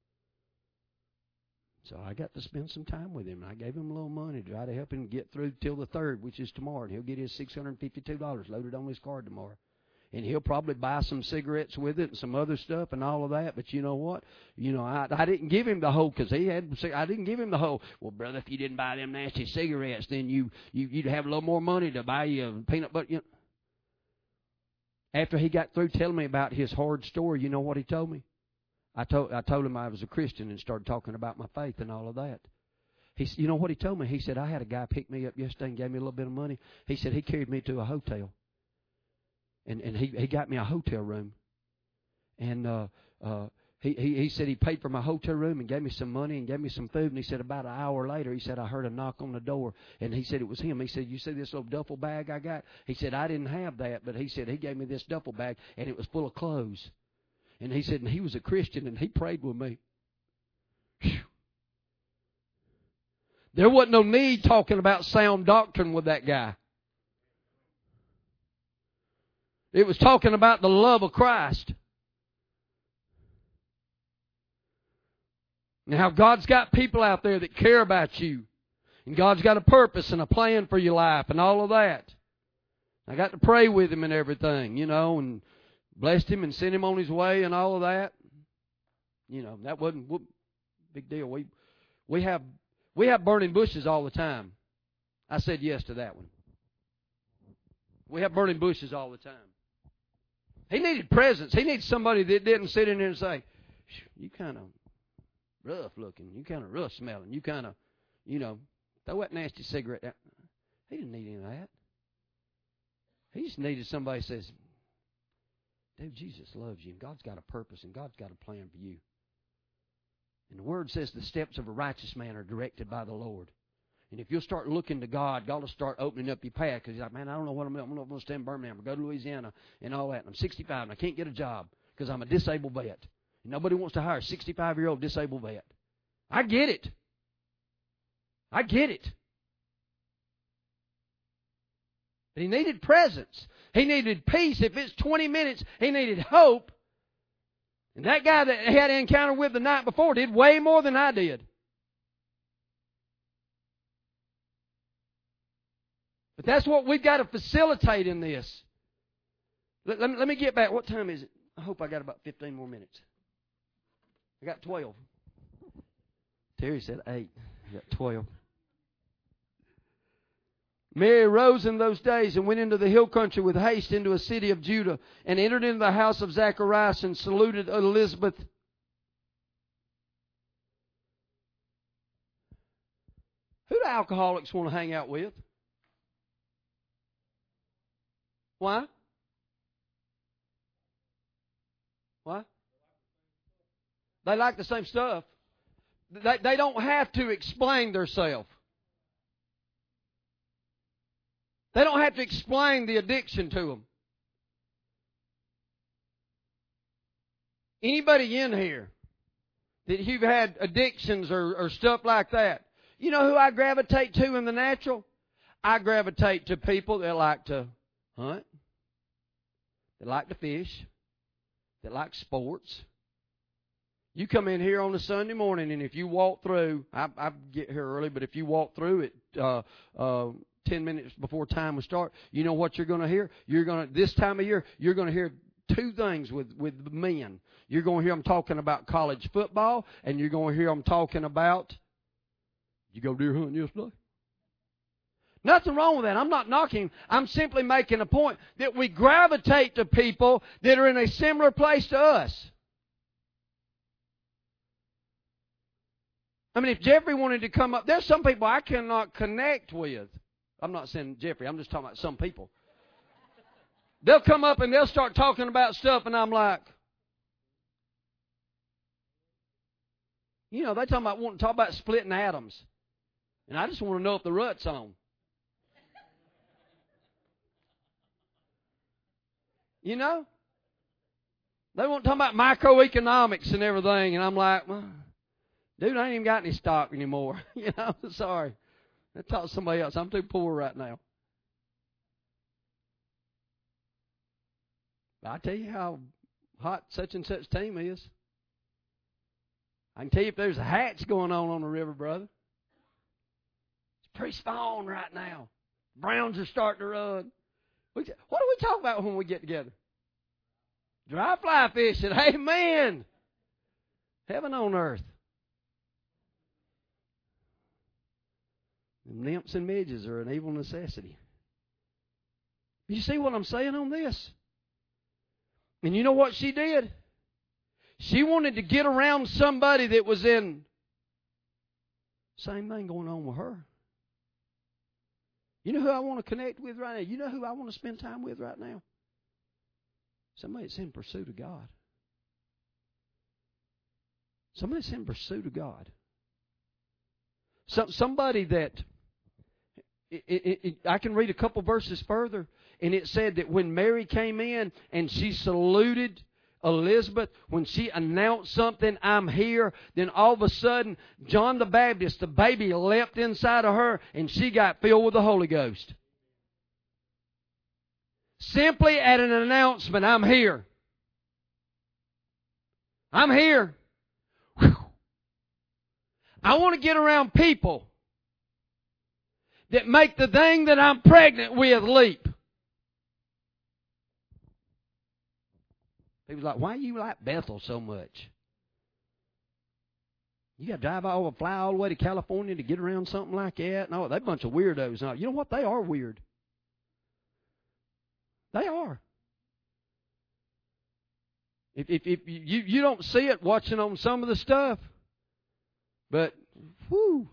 So I got to spend some time with him. I gave him a little money to try to help him get through till the 3rd, which is tomorrow. And he'll get his $652 loaded on his card tomorrow. And he'll probably buy some cigarettes with it and some other stuff and all of that. But you know what? I didn't give him the whole, because I didn't give him the whole, well, brother, if you didn't buy them nasty cigarettes, then you'd have a little more money to buy you a peanut butter. After he got through telling me about his hard story, you know what he told me? I told him I was a Christian and started talking about my faith and all of that. You know what he told me? He said, I had a guy pick me up yesterday and gave me a little bit of money. He said he carried me to a hotel. And he got me a hotel room. And he said he paid for my hotel room and gave me some money and gave me some food. And he said about an hour later, he said, I heard a knock on the door. And he said it was him. He said, you see this little duffel bag I got? He said, I didn't have that. But he said he gave me this duffel bag and it was full of clothes. And he said, and he was a Christian and he prayed with me. Whew. There wasn't no need talking about sound doctrine with that guy. It was talking about the love of Christ. And how God's got people out there that care about you. And God's got a purpose and a plan for your life and all of that. I got to pray with him and everything, and blessed him and sent him on his way and all of that. That wasn't a big deal. We have burning bushes all the time. I said yes to that one. We have burning bushes all the time. He needed presence. He needed somebody that didn't sit in there and say, you kind of rough looking. You kind of rough smelling. You kind of, throw that nasty cigarette down. He didn't need any of that. He just needed somebody who says, dude, Jesus loves you, and God's got a purpose, and God's got a plan for you. And the Word says the steps of a righteous man are directed by the Lord. And if you'll start looking to God, God will start opening up your path. Because He's like, man, I don't know what I'm going to stay in Birmingham or go to Louisiana and all that. And I'm 65 and I can't get a job because I'm a disabled vet. And nobody wants to hire a 65-year-old disabled vet. I get it. I get it. But he needed presence. He needed peace. If it's 20 minutes, he needed hope. And that guy that he had an encounter with the night before did way more than I did. But that's what we've got to facilitate in this. Let me get back. What time is it? I hope I got about 15 more minutes. I got 12. Terry said 8. I got 12. Mary rose in those days and went into the hill country with haste into a city of Judah and entered into the house of Zacharias and saluted Elizabeth. Who do alcoholics want to hang out with? Why? Why? They like the same stuff. They don't have to explain themselves. They don't have to explain the addiction to them. Anybody in here that you've had addictions or stuff like that, you know who I gravitate to in the natural? I gravitate to people that like to hunt, that like to fish, that like sports. You come in here on a Sunday morning, and if you walk through, I get here early, but if you walk through it 10 minutes before time will start, you know what you're going to hear? This time of year, you're going to hear two things with men. You're going to hear them talking about college football, and you're going to hear them talking about, you go deer hunting yesterday? Nothing wrong with that. I'm not knocking. I'm simply making a point that we gravitate to people that are in a similar place to us. I mean, if Jeffrey wanted to come up, there's some people I cannot connect with. I'm not saying Jeffrey. I'm just talking about some people. They'll come up and they'll start talking about stuff, and I'm like, they talking about wanting to talk about splitting atoms. And I just want to know if the rut's on. They want to talk about microeconomics and everything, and I'm like, well, dude, I ain't even got any stock anymore. Sorry. I'll talk to somebody else. I'm too poor right now. I'll tell you how hot such and such team is. I can tell you if there's a hatch going on the river, brother. It's pretty spawn right now. Browns are starting to run. What do we talk about when we get together? Dry fly fishing. Amen. Heaven on earth. Nymphs and midges are an evil necessity. You see what I'm saying on this? And you know what she did? She wanted to get around somebody that was in same thing going on with her. You know who I want to connect with right now? You know who I want to spend time with right now? Somebody that's in pursuit of God. Somebody that's in pursuit of God. Somebody that, I can read a couple verses further, and it said that when Mary came in and she saluted Elizabeth, when she announced something, I'm here, then all of a sudden, John the Baptist, the baby, leapt inside of her, and she got filled with the Holy Ghost. Simply at an announcement, I'm here. I'm here. Whew. I want to get around people that make the thing that I'm pregnant with leap. People are like, why do you like Bethel so much? You got to fly all the way to California to get around something like that. No, they're a bunch of weirdos. No, you know what? They are weird. They are. If you don't see it watching on some of the stuff, but whoo,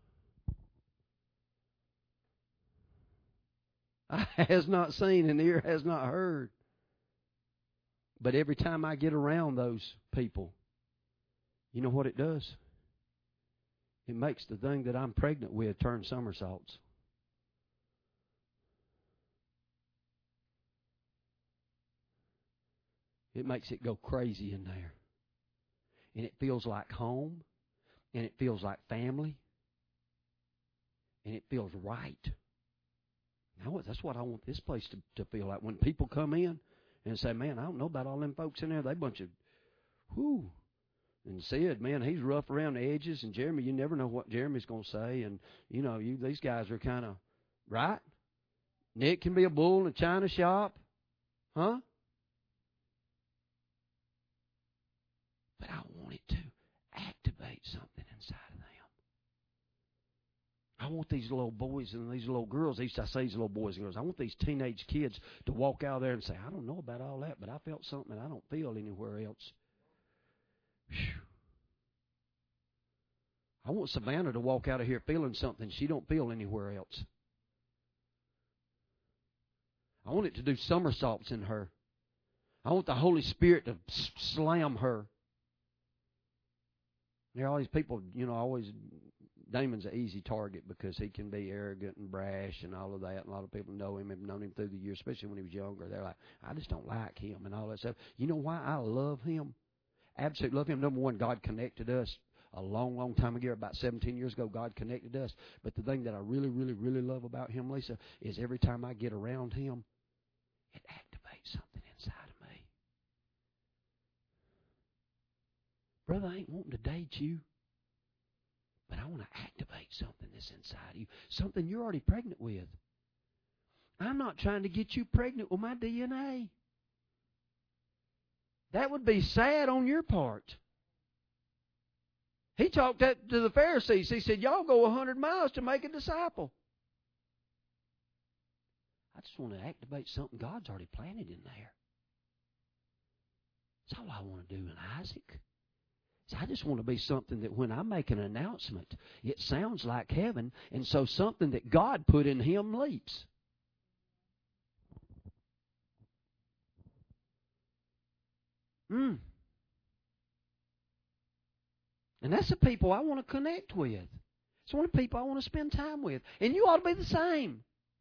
eye has not seen and ear has not heard. But every time I get around those people, you know what it does? It makes the thing that I'm pregnant with turn somersaults. It makes it go crazy in there. And it feels like home. And it feels like family. And it feels right. Now, that's what I want this place to feel like. When people come in and say, man, I don't know about all them folks in there. They a bunch of, whoo. And Sid, man, he's rough around the edges. And Jeremy, you never know what Jeremy's going to say. And, you know, these guys are kind of, right? Nick can be a bull in a china shop. Huh? But I want it to activate something inside of them. I want these little boys and these little girls, I say these little boys and girls, I want these teenage kids to walk out there and say, I don't know about all that, but I felt something I don't feel anywhere else. Whew. I want Savannah to walk out of here feeling something she don't feel anywhere else. I want it to do somersaults in her. I want the Holy Spirit to slam her. There are all these people, you know, always, Damon's an easy target because he can be arrogant and brash and all of that. And a lot of people know him, have known him through the years, especially when he was younger. They're like, I just don't like him and all that stuff. You know why I love him? Absolutely love him. Number one, God connected us a long, long time ago. About 17 years ago, God connected us. But the thing that I really, really, really love about him, Lisa, is every time I get around him, it activates something inside of me. Brother, I ain't wanting to date you, but I want to activate something that's inside of you, something you're already pregnant with. I'm not trying to get you pregnant with my DNA. That would be sad on your part. He talked that to the Pharisees. He said, y'all go 100 miles to make a disciple. I just want to activate something God's already planted in there. That's all I want to do in Isaac. I just want to be something that when I make an announcement, it sounds like heaven, and so something that God put in him leaps. And that's the people I want to connect with. It's one of the people I want to spend time with. And you ought to be the same.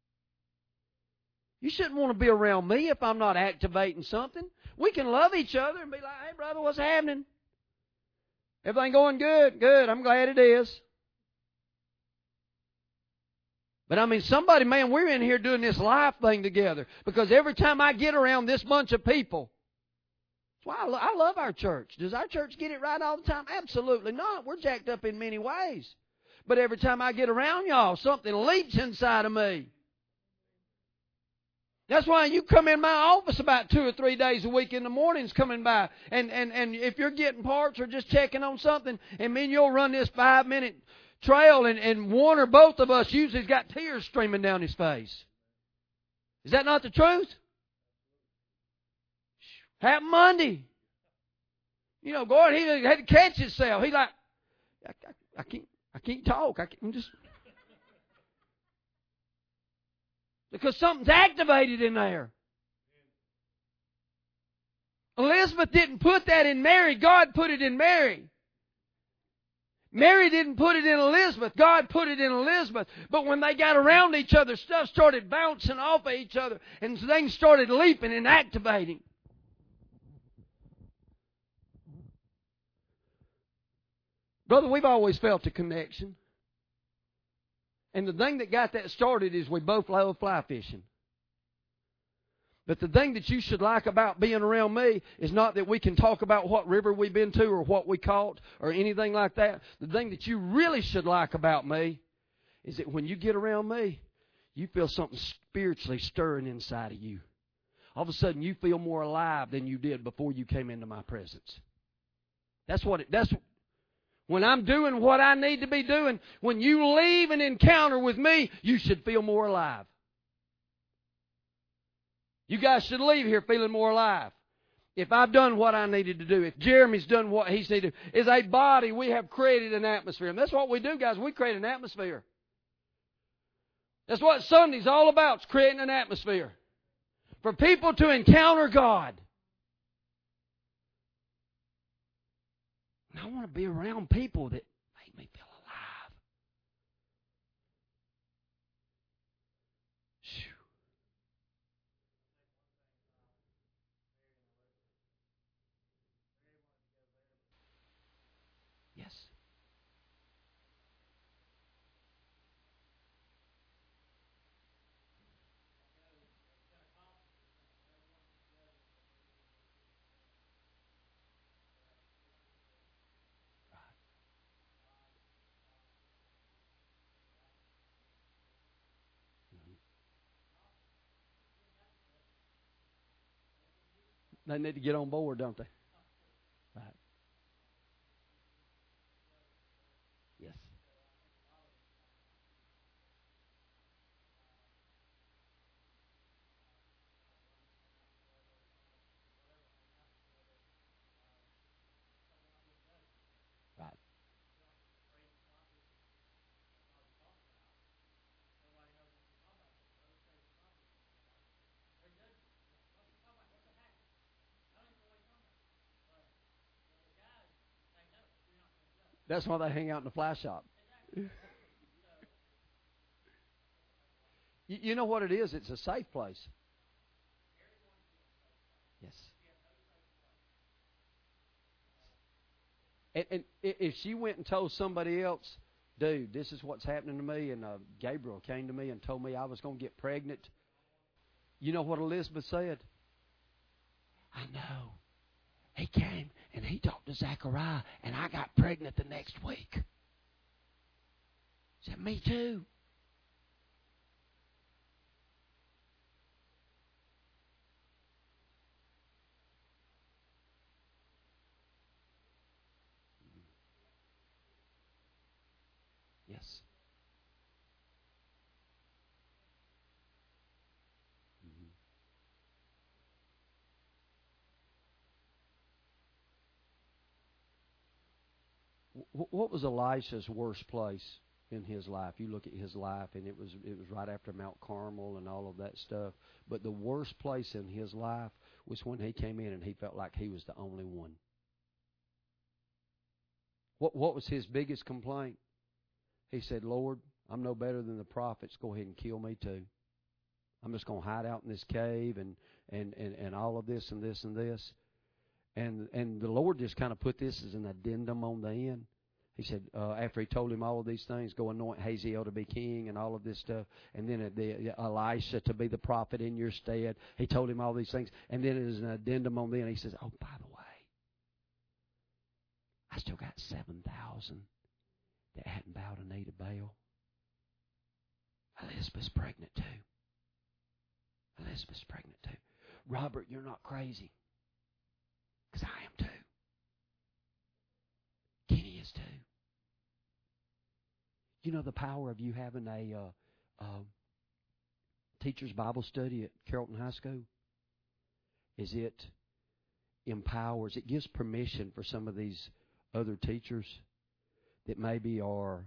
You shouldn't want to be around me if I'm not activating something. We can love each other and be like, hey, brother, what's happening? Everything going good? Good. I'm glad it is. But I mean, somebody, man, we're in here doing this life thing together. Because every time I get around this bunch of people, that's why I love our church. Does our church get it right all the time? Absolutely not. We're jacked up in many ways. But every time I get around y'all, something leaps inside of me. That's why you come in my office about 2 or 3 days a week in the mornings coming by. And if you're getting parts or just checking on something, and me and you'll run this 5-minute trail, and one or both of us usually has got tears streaming down his face. Is that not the truth? Happened Monday. You know, Gordon, he had to catch himself. He like, I can't talk. I'm just... Because something's activated in there. Elizabeth didn't put that in Mary. God put it in Mary. Mary didn't put it in Elizabeth. God put it in Elizabeth. But when they got around each other, stuff started bouncing off of each other. And things started leaping and activating. Brother, we've always felt a connection. And the thing that got that started is we both love fly fishing. But the thing that you should like about being around me is not that we can talk about what river we've been to or what we caught or anything like that. The thing that you really should like about me is that when you get around me, you feel something spiritually stirring inside of you. All of a sudden, you feel more alive than you did before you came into my presence. When I'm doing what I need to be doing, when you leave an encounter with me, you should feel more alive. You guys should leave here feeling more alive. If I've done what I needed to do, if Jeremy's done what he's needed to do, as a body, we have created an atmosphere. And that's what we do, guys. We create an atmosphere. That's what Sunday's all about, is creating an atmosphere. For people to encounter God. And I want to be around people that make me feel alive. Whew. Yes. They need to get on board, don't they? Right. Yes. Right. That's why they hang out in the fly shop. You know what it is? It's a safe place. Yes. And if she went and told somebody else, dude, this is what's happening to me, and Gabriel came to me and told me I was going to get pregnant, you know what Elizabeth said? I know. He came and he talked to Zechariah, and I got pregnant the next week. She said, me too. Yes. What was Elisha's worst place in his life? You look at his life, and it was right after Mount Carmel and all of that stuff. But the worst place in his life was when he came in and he felt like he was the only one. What was his biggest complaint? He said, Lord, I'm no better than the prophets. Go ahead and kill me too. I'm just going to hide out in this cave and all of this and this and this. And the Lord just kind of put this as an addendum on the end. He said, after he told him all of these things, go anoint Hazael to be king and all of this stuff, and then Elisha to be the prophet in your stead. He told him all these things, and then as an addendum on the end, he says, oh, by the way, I still got 7,000 that hadn't bowed a knee to Baal. Elizabeth's pregnant too. Elizabeth's pregnant too. Robert, you're not crazy. Because I am too. Kenny is too. You know the power of you having a teacher's Bible study at Carrollton High School? Is it empowers, it gives permission for some of these other teachers that maybe are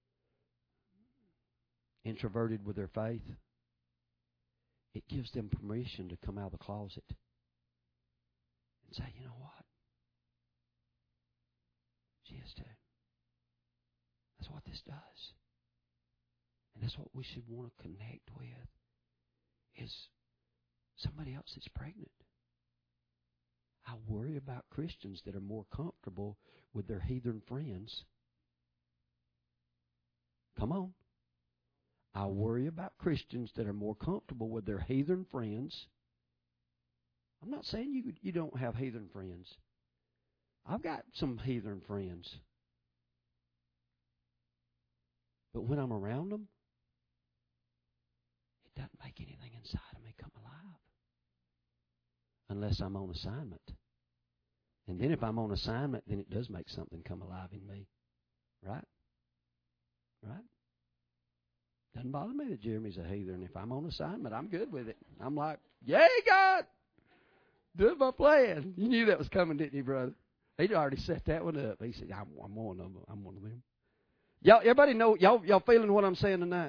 introverted with their faith. It gives them permission to come out of the closet and say, you know what? She is too. That's what this does. And that's what we should want to connect with, is somebody else that's pregnant. I worry about Christians that are more comfortable with their heathen friends. Come on. I worry about Christians that are more comfortable with their heathen friends. I'm not saying you don't have heathen friends. I've got some heathen friends. But when I'm around them, it doesn't make anything inside of me come alive. Unless I'm on assignment. And then if I'm on assignment, then it does make something come alive in me. Right? Right? Doesn't bother me that Jeremy's a heathen. If I'm on assignment, I'm good with it. I'm like, yay, God! Do my plan. You knew that was coming, didn't you, brother? He'd already set that one up. He said, I'm one of them. I'm one of them. Y'all, everybody know, y'all feeling what I'm saying tonight?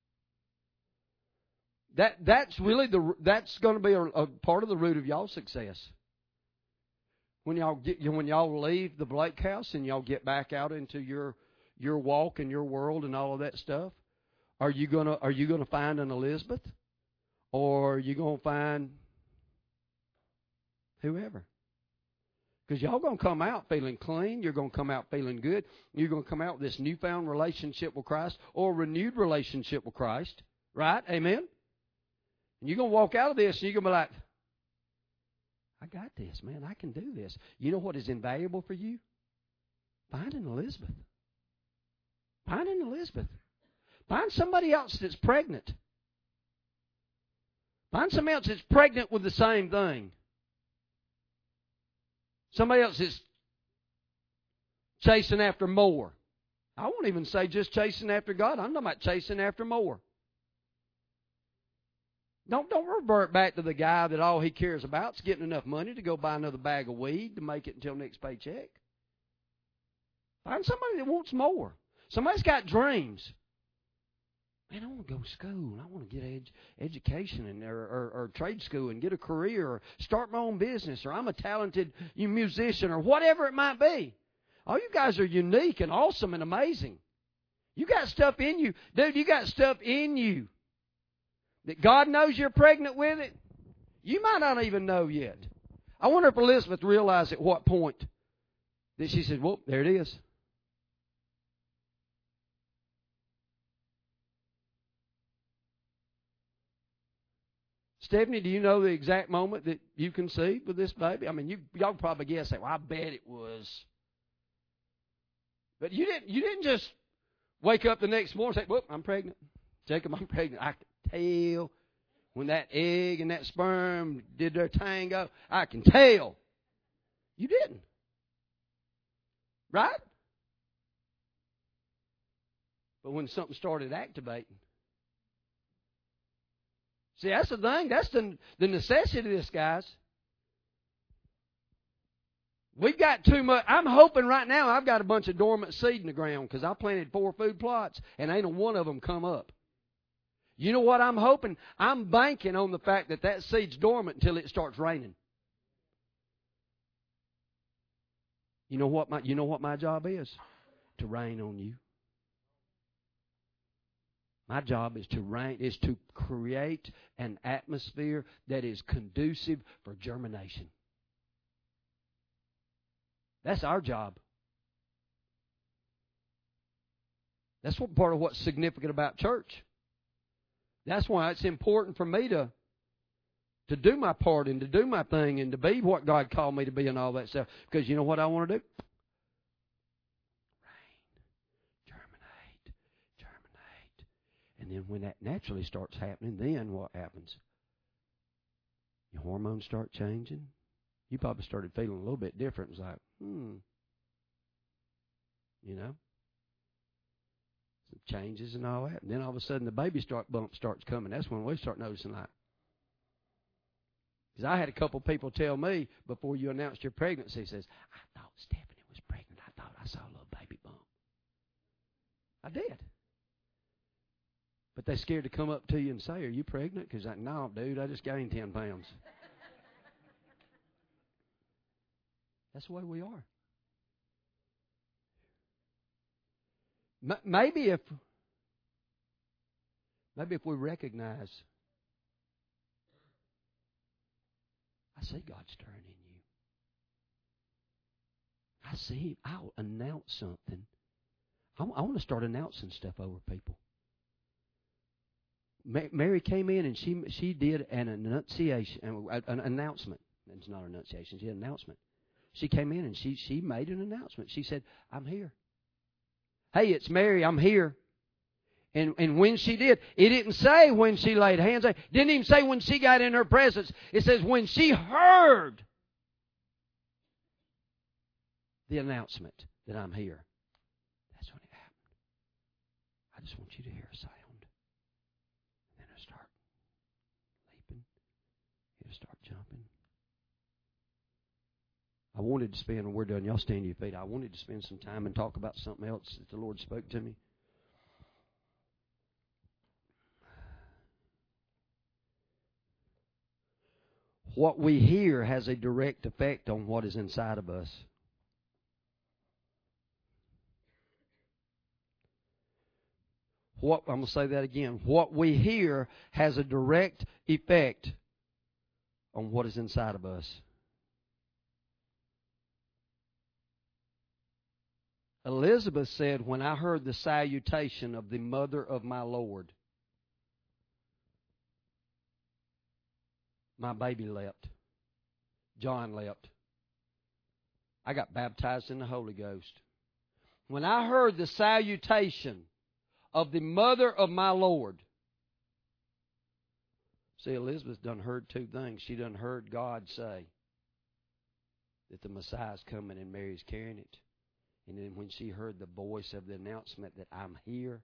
That's really that's going to be a part of the root of y'all's success. When y'all leave the Blake house and y'all get back out into your walk and your world and all of that stuff, are you gonna find an Elizabeth, or are you gonna find whoever? Because y'all going to come out feeling clean. You're going to come out feeling good. You're going to come out with this newfound relationship with Christ or renewed relationship with Christ. Right? Amen? And you're going to walk out of this and you're going to be like, I got this, man. I can do this. You know what is invaluable for you? Find an Elizabeth. Find an Elizabeth. Find somebody else that's pregnant. Find somebody else that's pregnant with the same thing. Somebody else is chasing after more. I won't even say just chasing after God. I'm talking about chasing after more. Don't revert back to the guy that all he cares about is getting enough money to go buy another bag of weed to make it until next paycheck. Find somebody that wants more. Somebody's got dreams. Man, I want to go to school. I want to get education or trade school and get a career or start my own business, or I'm a talented musician or whatever it might be. Oh, you guys are unique and awesome and amazing. You got stuff in you. Dude, you got stuff in you that God knows you're pregnant with it. You might not even know yet. I wonder if Elizabeth realized at what point that she said, well, there it is. Stephanie, do you know the exact moment that you conceived with this baby? I mean, y'all probably guess that. Well, I bet it was. But you didn't just wake up the next morning and say, whoop, I'm pregnant. Jacob, I'm pregnant. I can tell when that egg and that sperm did their tango. I can tell. You didn't. Right? But when something started activating. See, that's the thing. That's the necessity of this, guys. We've got too much. I'm hoping right now I've got a bunch of dormant seed in the ground because I planted 4 food plots and ain't one of them come up. You know what I'm hoping? I'm banking on the fact that seed's dormant until it starts raining. You know what my job is? To rain on you. My job is to create an atmosphere that is conducive for germination. That's our job. That's what part of what's significant about church. That's why it's important for me to do my part and to do my thing and to be what God called me to be and all that stuff. Because you know what I want to do? And then when that naturally starts happening, then what happens? Your hormones start changing. You probably started feeling a little bit different. It's like, you know, some changes and all that. And then all of a sudden the baby bump starts coming. That's when we start noticing that. Because I had a couple people tell me before you announced your pregnancy, says, I thought Stephanie was pregnant. I thought I saw a little baby bump. I did. But they're scared to come up to you and say, are you pregnant? Because no, dude, I just gained 10 pounds. That's the way we are. Maybe if we recognize, I see God stirring in you. I see, I'll announce something. I want to start announcing stuff over people. Mary came in and she did an announcement. It's not an annunciation. She did an announcement. She came in and she made an announcement. She said, I'm here. Hey, it's Mary. I'm here. And when she did, it didn't say when she laid hands on. It didn't even say when she got in her presence. It says when she heard the announcement that I'm here. That's when it I just want you to hear a sound. And then it'll start leaping. It'll start jumping. I wanted to spend, we're done, y'all stand to your feet. I wanted to spend some time and talk about something else that the Lord spoke to me. What we hear has a direct effect on what is inside of us. I'm going to say that again. What we hear has a direct effect on what is inside of us. Elizabeth said, when I heard the salutation of the mother of my Lord, my baby leapt. John leapt. I got baptized in the Holy Ghost. When I heard the salutation of the mother of my Lord. See, Elizabeth done heard two things. She done heard God say that the Messiah's coming and Mary's carrying it. And then when she heard the voice of the announcement that I'm here,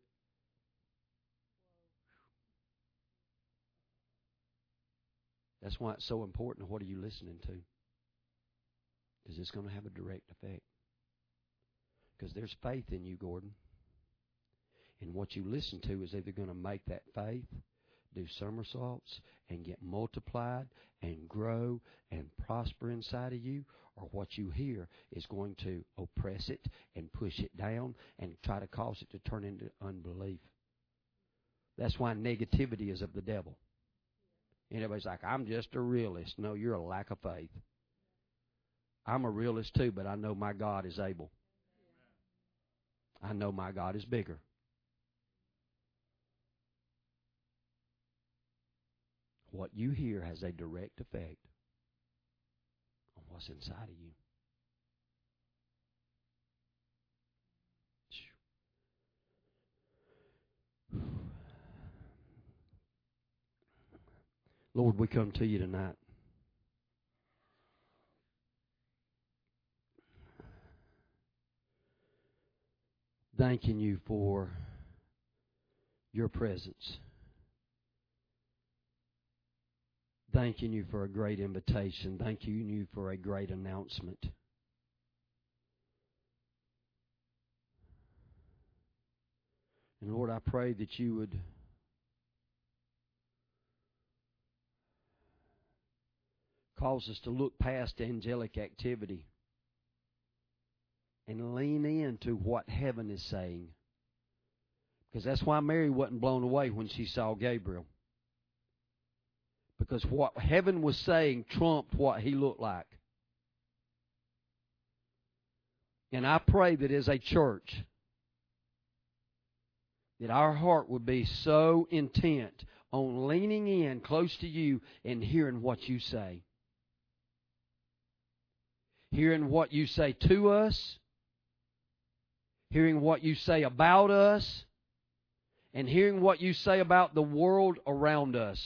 that's why it's so important. What are you listening to? Because it's going to have a direct effect. Because there's faith in you, Gordon. And what you listen to is either going to make that faith do somersaults and get multiplied and grow and prosper inside of you, or what you hear is going to oppress it and push it down and try to cause it to turn into unbelief. That's why negativity is of the devil. And everybody's like, I'm just a realist. No, you're a lack of faith. I'm a realist too, but I know my God is able. I know my God is bigger. What you hear has a direct effect on what's inside of you. Lord, we come to you tonight. Thanking you for your presence. Thanking you for a great invitation. Thanking you for a great announcement. And Lord, I pray that you would cause us to look past angelic activity and lean into what heaven is saying. Because that's why Mary wasn't blown away when she saw Gabriel. Because what heaven was saying trumped what he looked like. And I pray that as a church, that our heart would be so intent on leaning in close to you and hearing what you say. Hearing what you say to us, hearing what you say about us, and hearing what you say about the world around us.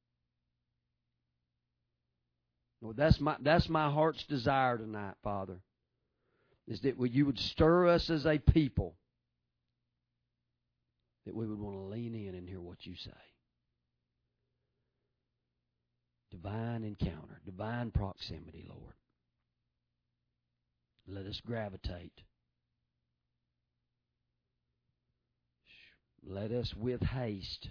Lord, that's my heart's desire tonight, Father, is that you would stir us as a people, that we would want to lean in and hear what you say. Divine encounter, divine proximity, Lord. Let us gravitate. Let us with haste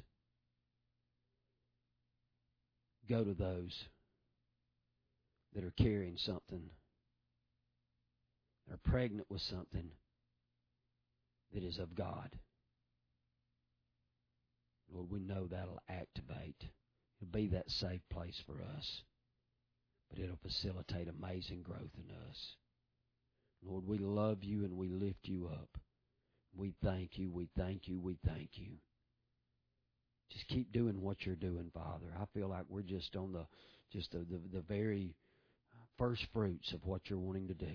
go to those that are carrying something, that are pregnant with something that is of God. Lord, we know that'll activate. It'll be that safe place for us, but it'll facilitate amazing growth in us. Lord, we love you and we lift you up. We thank you, we thank you, we thank you. Just keep doing what you're doing, Father. I feel like we're just on the very first fruits of what you're wanting to do.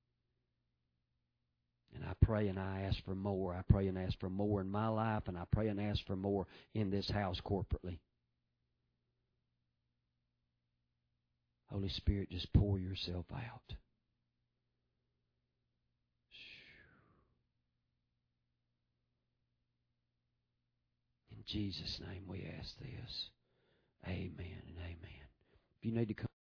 And I pray and I ask for more. I pray and ask for more in my life, and I pray and ask for more in this house corporately. Holy Spirit, just pour yourself out. Jesus' name we ask this. Amen and amen. If you need to come